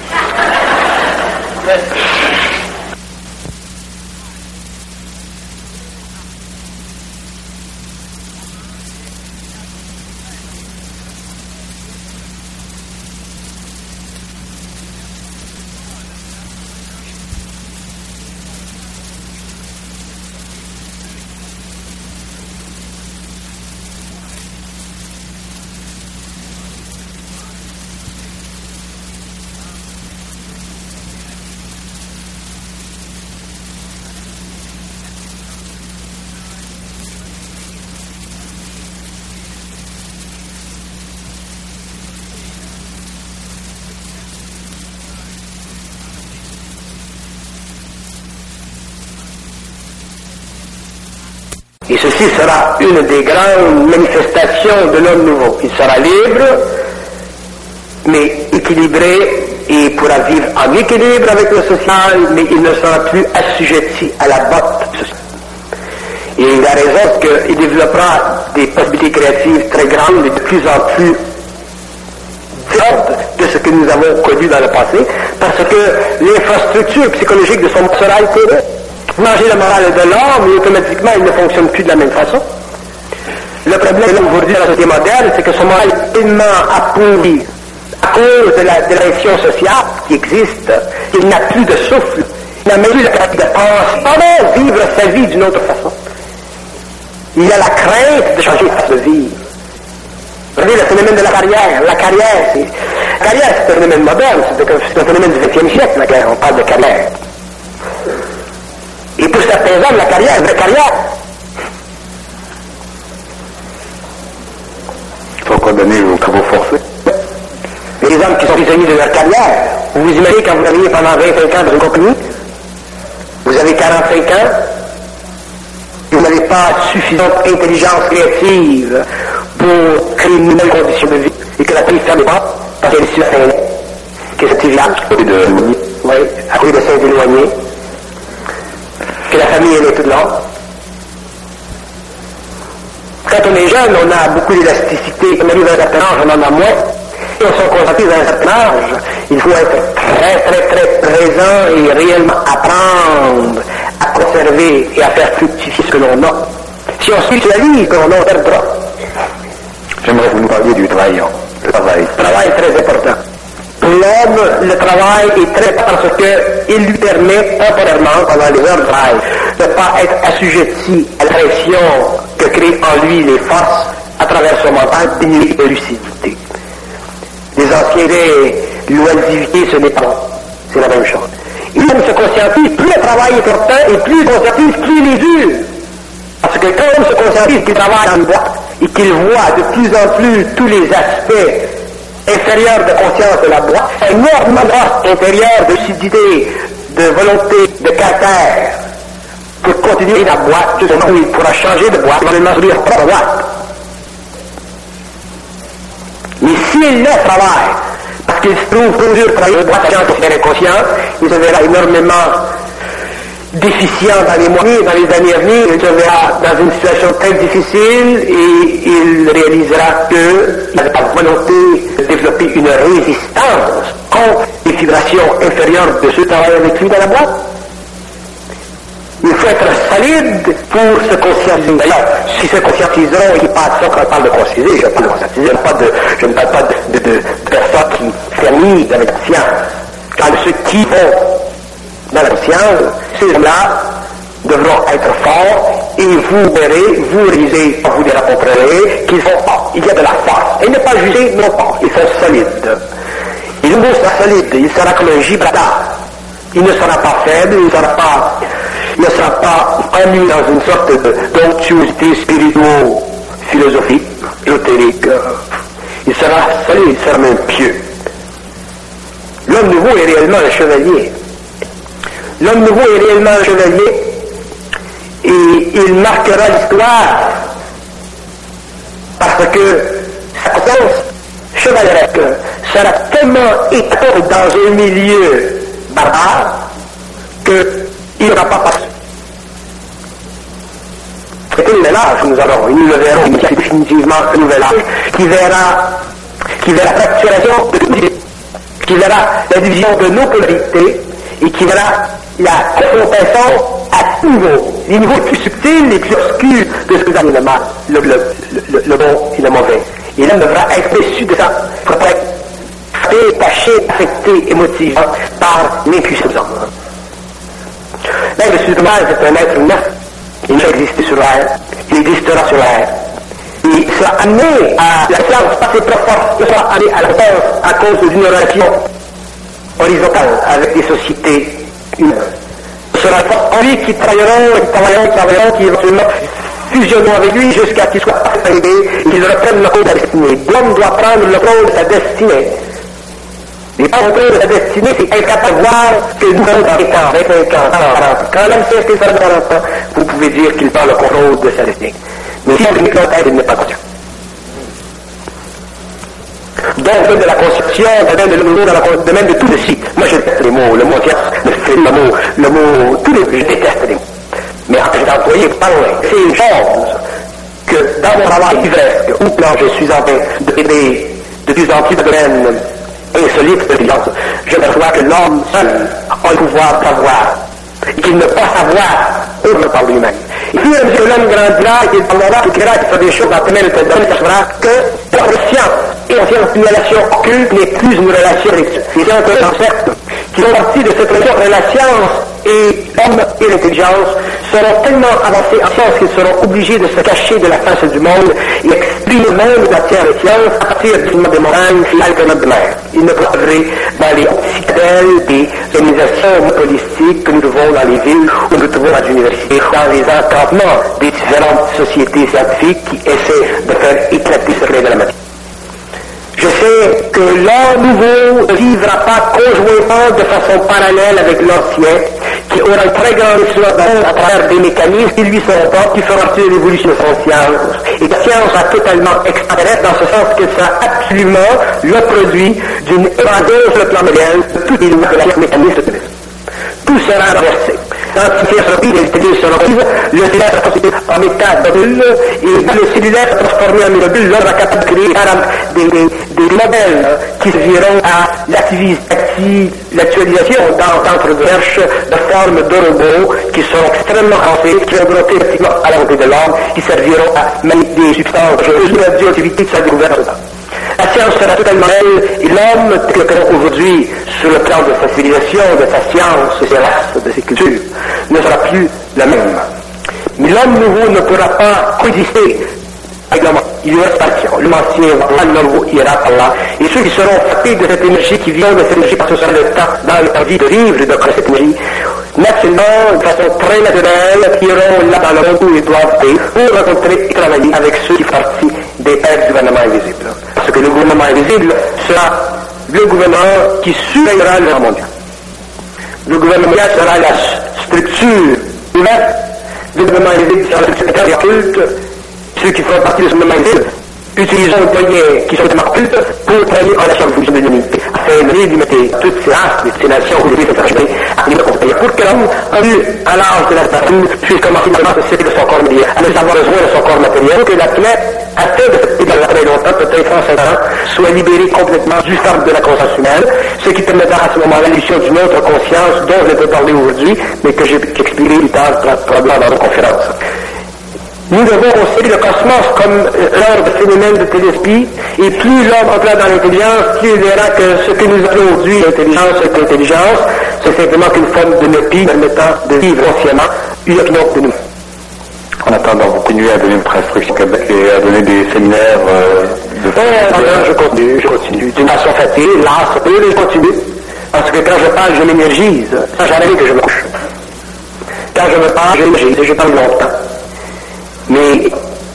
Et ceci sera une des grandes manifestations de l'homme nouveau. Il sera libre, mais équilibré, et pourra vivre en équilibre avec le social, mais il ne sera plus assujetti à la botte sociale. Et il a raison qu'il développera des possibilités créatives très grandes et de plus en plus différentes de ce que nous avons connu dans le passé, parce que l'infrastructure psychologique de son sera altérée. Manger la morale de l'homme, et automatiquement, il ne fonctionne plus de la même façon. Le problème aujourd'hui dans la société moderne, c'est que son moral est tellement appauvri à cause de la pression sociale qui existe, qu'il n'a plus de souffle, il n'a même plus la capacité de penser, comment vivre sa vie d'une autre façon. Il a la crainte de changer de façon de vivre. Vous voyez, le phénomène de la carrière. La carrière, c'est un phénomène moderne, c'est un phénomène du XXe siècle, la guerre, on parle de carrière. Et pour certains hommes, la carrière, une vraie carrière. Il faut condamner vos travaux forcés. Et les hommes qui sont prisonniers de leur carrière, vous vous imaginez quand vous travaillez pendant 25 ans dans une compagnie, vous avez 45 ans, et vous n'avez pas suffisante intelligence créative pour créer une nouvelle condition de vie, et que la pays ne ferme pas, parce qu'elle est sur un que cet village, oui, à cause de s'être éloigné, que la famille elle est toute là. Quand on est jeune, on a beaucoup d'élasticité. Quand on arrive à un certain âge, on en a moins. Et on se concentre dans un certain âge. Il faut être très, très, très présent et réellement apprendre apprendre à conserver et à faire fructifier ce que l'on a. Si on spiritualise, que l'on en perdra. J'aimerais que vous nous parliez du travail. Le travail est très important. Pour l'homme, le travail est très important parce qu'il lui permet temporairement, pendant les heures de travail, de ne pas être assujetti à la pression que créent en lui les forces à travers son mental dénué de lucidité. Les anciens disaient, l'oisivité, ce n'est pas. C'est la même chose. Il se conscientise, plus le travail est important et plus il conscientise, plus il est dur. Parce que quand on se conscientise qu'il travaille dans une boîte et qu'il voit de plus en plus tous les aspects inférieurs de conscience de la boîte, un énorme droit intérieur de lucidité, de volonté, de caractère, pour continuer la boîte, tout ce où il pourra changer de boîte, il va construire sa propre boîte. Mais s'il le travaille, parce qu'il se trouve trop dur de travailler de boîte à gens qui sont inconscients, il se verra énormément déficient dans les mois, dans les années à venir, il se verra dans une situation très difficile et il réalisera qu'il n'a pas volonté de développer une résistance contre les vibrations inférieures de ceux qui travaillent avec lui dans la boîte. Il faut être solide pour se conscientiser. D'ailleurs, si se conscientiseront, et pas de ça quand on parle de conscientiser, je parle de conscientiser, je ne parle pas de personnes qui s'amusent avec la science. Quand ceux qui vont dans la conscience, ces gens-là devront être forts et vous verrez, vous réalisez, vous les rencontrerez, qu'ils sont forts. Il y a de la force. Et ne pas juger, non pas. Ils sont solides. Et le mot sera solide. Il sera comme un Gibraltar. Il ne sera pas faible, il ne sera pas emmené dans une sorte d'onctuosité spirituo-philosophique, ésotérique. Il sera solide, il sera même pieux. L'homme nouveau est réellement un chevalier. L'homme nouveau est réellement un chevalier et il marquera l'histoire parce que sa conscience chevaleresque sera tellement éteinte dans un milieu barbare qu'il n'aura pas passé. C'est un nouvel âge, nous avons, nous le verrons, mais c'est définitivement un nouvel âge qui verra la fracturation de tout, qui verra la division de nos polarités et qui verra la confrontation à tous niveaux, les niveaux les plus subtils, les plus obscurs de ce que nous avons le bon et le mauvais. Et l'homme devra être déçu de ça, pour être taché, affecté émotivement par l'impuissance. L'être humain est un être humain. Il n'a existé sur l'air, il existera sur l'air. Il sera amené à la science par ses propres forces, il sera amené à la science à cause d'une relation horizontale avec des sociétés humaines. Ce sera en lui qui travailleront, qui éventuellement fusionneront avec lui jusqu'à qu'il soit arrivé et qu'il reprenne le contrôle de sa destinée. L'homme doit prendre le contrôle de sa destinée. Et pas contrôle de sa destinée, c'est incapable de voir que nous sommes dans les temps, 25 ans, 40 ans. Quand l'homme sait qu'il fait 40 ans, vous pouvez dire qu'il prend le contrôle de sa destinée. Mais si on lui tête, il n'est pas conscient. Donc, de la conception, de même de tout le site. Moi, je déteste les mots, le mot science, le mot, tous les, je déteste les mots. Mais j'ai employé par loin. C'est une chose que dans mon travail livresque, où quand je suis en train d'aider de plus en plus de domaines insolites de science, je m'aperçois que l'homme seul a le pouvoir d'avoir, et qu'il ne peut pas savoir autre par lui-même. Et puis, que l'homme grandira, qu'il parlera, qu'il créera, qu'il fera des choses dans tel tel domaine, il s'apercevra que la science et la science, une relation occulte n'est plus une relation réelle. Les sciences certes, qui font partie de cette relation entre la science et l'homme et l'intelligence, seront tellement avancés en science qu'ils seront obligés de se cacher de la face du monde et exprimer même la matière de science à partir du monde des montagnes et l'alternance de mer. Ils ne pourraient dans les citadelles des organisations politiques que nous trouvons dans les villes où nous trouvons à l'université, dans les encampements des différentes sociétés scientifiques qui essaient de faire éclater ce secret de la matière. Je sais que l'homme nouveau ne vivra pas conjointement de façon parallèle avec l'ancien, qui aura une très grande influence à travers des mécanismes qui lui seront pas, qui feront partie de l'évolution de son science. Et la science sera totalement extraterrestre dans ce sens qu'elle sera absolument le produit d'une évasion sur le plan moderne de toutes les lois de la mécanisme de tout sera renversé. L'entité sera prise, les cellules seront prises, le cellulaire sera transformé en métabulle, et le cellulaire sera transformé en métabulle, l'homme sera capable de créer des modèles qui serviront à l'actualisation d'entendre de recherche de formes de robots qui seront extrêmement avancées, qui vont broter pratiquement à la volonté de l'homme, qui serviront à manier des substances de radioactivité de sa découverte. La science sera totalement elle, et l'homme, tel que le connaît aujourd'hui, sur le plan de sa civilisation, de sa science, de ses races, de ses cultures, ne sera plus le même. Mais l'homme nouveau ne pourra pas coexister avec l'homme. Il y aura séparation. L'homme ancien va là, l'homme nouveau ira par là. Et ceux qui seront frappés de cette énergie qui vient de cette énergie, parce que ce sera le temps dans leur vie de vivre et de connaître cette énergie, naturellement, de façon très naturelle, qui iront là dans le monde où ils doivent être pour rencontrer et travailler avec ceux qui font partie des pères du gouvernement invisible. Parce que le gouvernement invisible sera le gouvernement qui surveillera le monde mondial. Le gouvernement mondial sera la structure ouverte, le gouvernement invisible sera la structure occulte. Ceux qui font partie de ce gouvernement invisible utilisons les moyens qui sont occultes pour travailler en la fusion de l'unité, afin de limiter toutes ces races, ces nations où les vies sont transformées à limiter pour que l'homme, à l'âge de la statue, puisse commencer à se séparer de son corps matériel, à ne avoir besoin de son corps matériel, pour que l'athlète, afin de se dans très longtemps, peut-être 150 ans, soit libéré complètement du fardeau de la conscience humaine, ce qui permettra à ce moment-là l'émission d'une autre conscience dont je ne peux parler aujourd'hui, mais que j'ai expliqué plus tard probablement dans nos conférences. Nous devons considérer le cosmos comme l'ordre de phénomène de télespie, et plus l'homme entrera dans l'intelligence, plus il verra que ce que nous appelons aujourd'hui l'intelligence, c'est simplement qu'une forme de myopie permettant de vivre consciemment une opinion de nous. En attendant, vous continuez à donner votre instruction et à donner des séminaires je continue. D'une façon fatiguée, lasse, mais je continue. Parce que quand je parle, je m'énergise. Quand j'arrive que je me couche. Quand je me parle, je m'énergise et je parle longtemps. Mais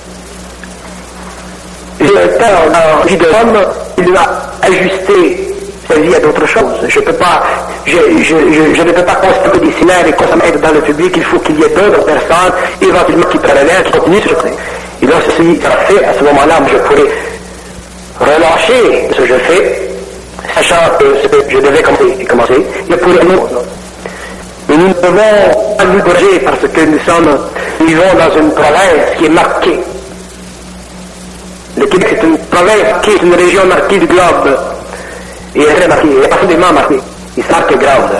j'ai un temps dans la vie de l'homme, il doit ajuster sa vie à d'autres choses. Je ne peux pas constater des séminaires et consommer dans le public, il faut qu'il y ait d'autres personnes, éventuellement qui prennent l'air, qui continuent sur le train. Et donc, ceci fait, à ce moment-là, je pourrais relâcher ce que je fais, sachant que ce que je devais commencer, et pour le monde. Mais nous ne pouvons pas nous corriger parce que nous vivons dans une province qui est marquée. Le Québec est une province qui est une région marquée du globe. Et elle est très marquée, elle est profondément marquée. Il se marque grave.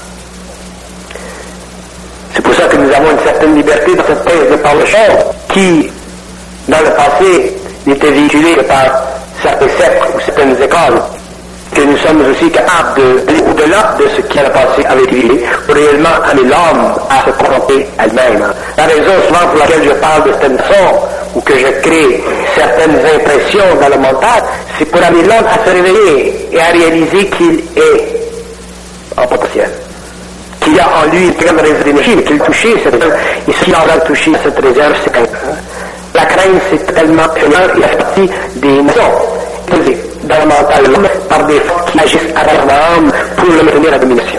C'est pour ça que nous avons une certaine liberté dans cette thèse de par le champ qui, dans le passé, n'était véhiculée que par certains cercles ou certaines écoles. Que nous sommes aussi capables d'aller au-delà de ce qui a passé avec lui pour réellement amener l'homme à se confronter à elle-même. La raison souvent pour laquelle je parle de cette façon ou que je crée certaines impressions dans le mental, c'est pour amener l'homme à se réveiller et à réaliser qu'il est en potentiel. Qu'il y a en lui une grande réserve d'énergie, mais qu'il touche cette réserve. Et s'il en va toucher cette réserve, c'est crainte. La crainte, c'est tellement effrayant et fait partie des nations dans le mental de l'homme par des forces qui agissent à l'âme pour le maintenir à la domination.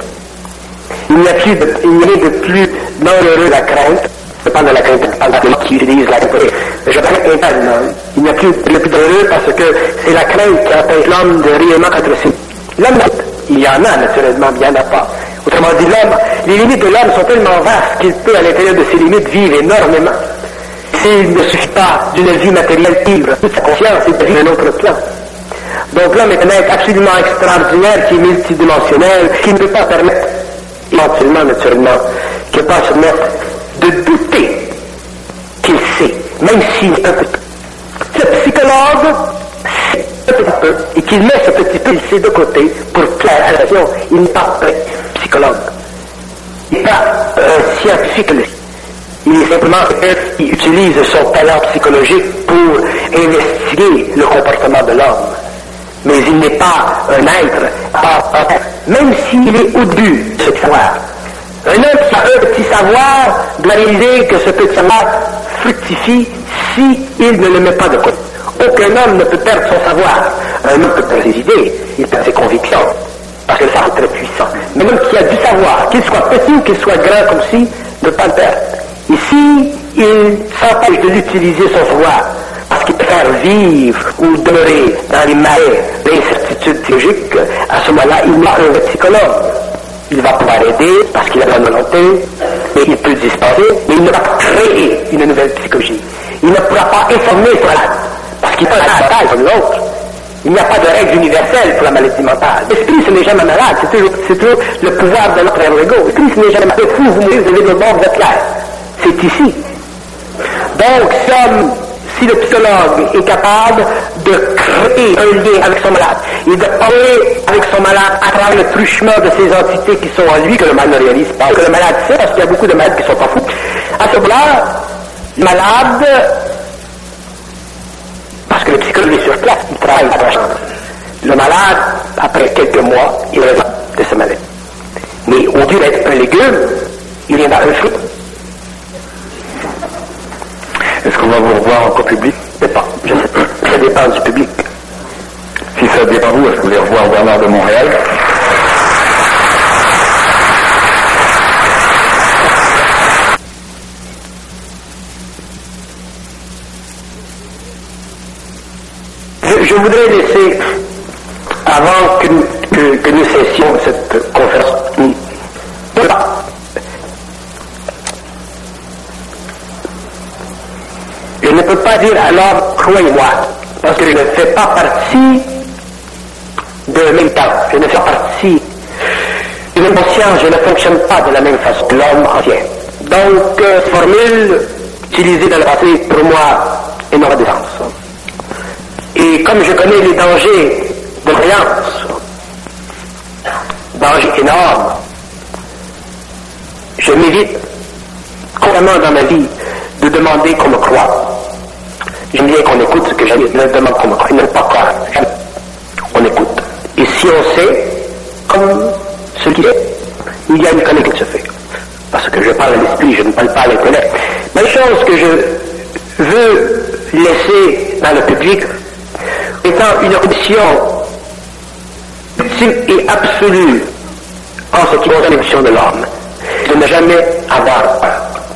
Il n'y a de plus malheureux la crainte, je parle de la crainte, je parle de la qui utilise la crainte. Je parle internement. Il n'y a plus de plus malheureux parce que c'est la crainte qui empêche l'homme de réellement être aussi. L'homme, il y en a naturellement, mais il n'y en a pas. Autrement dit, l'homme, les limites de l'homme sont tellement vastes qu'il peut à l'intérieur de ces limites vivre énormément. S'il ne suffit pas d'une vie matérielle libre, toute sa conscience est de vivre un autre plan. Donc l'homme est un être absolument extraordinaire, qui est multidimensionnel, qui ne peut pas permettre, éventuellement, naturellement, qui ne peut pas se mettre de douter qu'il sait, même s'il est un petit peu. Ce psychologue sait un petit peu, et qu'il met ce petit peu, il sait de côté, pour clarification, il n'est pas un psychologue. Il n'est pas un scientifique. Il est simplement quelqu'un qui utilise son talent psychologique pour investiguer le comportement de l'homme. Mais il n'est pas un être, même s'il est au début de ce savoir. Un homme qui a un petit savoir doit réaliser que ce petit savoir fructifie s'il ne le met pas de côté. Aucun homme ne peut perdre son savoir. Un homme peut perdre ses idées, il perd ses convictions, parce que le savoir est très puissant. Mais l'homme qui a du savoir, qu'il soit petit ou qu'il soit grand comme si, ne peut pas le perdre. Et s'il s'empêche de l'utiliser son savoir, parce qu'il préfère vivre ou demeurer dans les marais d'incertitude psychologique, à ce moment-là, il n'est pas un psychologue. Il va pouvoir aider parce qu'il a la volonté, et il peut dispenser, mais il ne va pas créer une nouvelle psychologie. Il ne pourra pas informer sur la parce qu'il peut la taille comme l'autre. Il n'y a pas de règle universelle pour la maladie mentale. L'esprit, ce n'est jamais malade, c'est toujours le pouvoir de notre ego. L'esprit, ce n'est jamais malade. Vous fou, vous mourrez, vous avez le bord, vous êtes clair. C'est ici. Donc, si le psychologue est capable de créer un lien avec son malade et de parler avec son malade à travers le truchement de ces entités qui sont en lui, que le malade ne réalise pas, que le malade sait, parce qu'il y a beaucoup de malades qui sont pas fous, à ce moment-là, le malade, parce que le psychologue est sur place, il travaille dans la chambre. Le malade, après quelques mois, il revient de sa maladie. Mais au lieu d'être un légume, il vient dans un fruit. Est-ce qu'on va vous revoir encore public? Je sais pas, ça dépend du public. Si ça dépend de vous, est-ce que vous voulez revoir Bernard de Montréal? Je voudrais laisser, avant que nous cessions cette conférence, je ne peux pas dire alors, croyez-moi, parce que je ne fais pas partie de mes temps, je ne fais pas partie de mon conscience, je ne fonctionne pas de la même façon que l'homme entier. Donc, formule utilisée dans le passé, pour moi, est ma défense. Et comme je connais les dangers de croyance, dangers énormes, je m'évite constamment dans ma vie de demander qu'on me croie. J'aime bien qu'on écoute ce que j'ai dit, ne demande qu'on me croie, ne pas croire. On écoute. Et si on sait, comme ce qui est, il y a une connexion qui se fait. Parce que je parle à l'esprit, je ne parle pas à l'intellect. Mais une chose que je veux laisser dans le public, étant une condition ultime et absolue en ce qui concerne l'évolution de l'homme, de ne jamais avoir peur.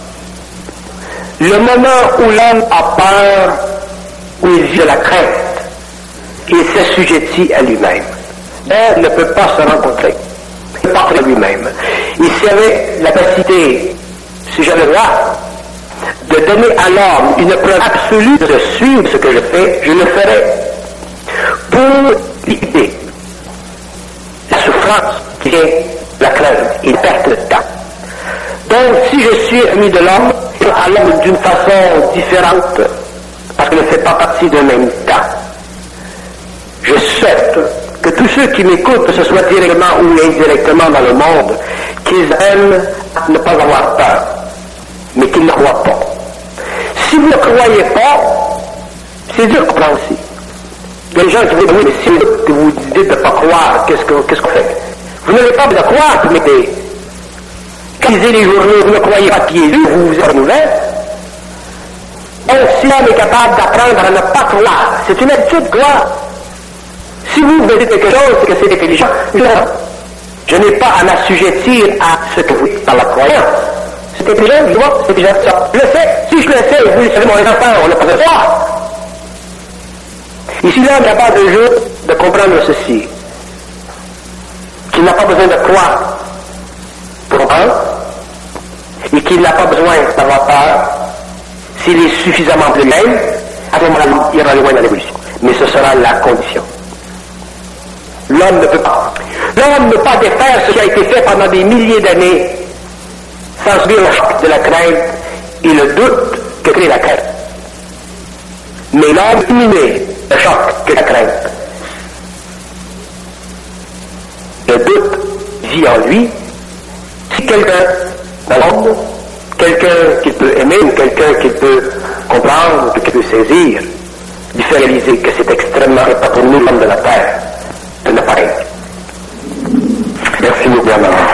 Le moment où l'homme a peur, où il vit de la crainte, il s'assujettit à lui-même. Il ne peut pas se rencontrer. Il ne peut pas faire lui-même. Il avait la capacité, si je le vois, de donner à l'homme une preuve absolue de suivre ce que je fais, je le ferai. Pour limiter la souffrance qui est la crainte et la perte de temps. Donc, si je suis ami de l'homme, à l'homme d'une façon différente, parce qu'il ne fait pas partie d'un même temps, je souhaite que tous ceux qui m'écoutent, que ce soit directement ou indirectement dans le monde, qu'ils aiment ne pas avoir peur, mais qu'ils ne croient pas. Si vous ne croyez pas, c'est dur de comprendre aussi. Il y a des gens qui vous disent, oui, mais si vous dites de ne pas croire, qu'est-ce qu'on fait? Vous n'avez pas besoin de croire, mais quand vous lisez les journaux, vous ne croyez pas qu'il est lu, vous vous êtes nouvelle. Donc, si l'homme est capable d'apprendre à ne pas croire, c'est une habitude, quoi. Si vous me dites quelque chose, c'est que c'est intelligent. Je n'ai pas à m'assujettir à ce que vous dites par la croyance. C'est intelligent, je vois, c'est intelligent. Je le sais. Si je le sais, vous le savez, mon enfant, on n'a pas besoin de croire. Ici, l'homme n'a pas besoin de comprendre ceci, qu'il n'a pas besoin de croire pour comprendre, et qu'il n'a pas besoin d'avoir peur. S'il est suffisamment de lui-même, à ce moment-là, il ira loin dans l'évolution. Mais ce sera la condition. L'homme ne peut pas. L'homme ne peut pas défaire ce qui a été fait pendant des milliers d'années sans subir le choc de la crainte et le doute que crée la crainte. Mais l'homme diminue le choc que la crainte. Le doute vit en lui. Si quelqu'un dans le monde, quelqu'un qu'il peut aimer ou quelqu'un qu'il peut comprendre ou qu'il peut saisir, lui fait réaliser que c'est extrêmement important pour nous, l'homme de la terre, de ne pas être. Merci beaucoup, Bernard.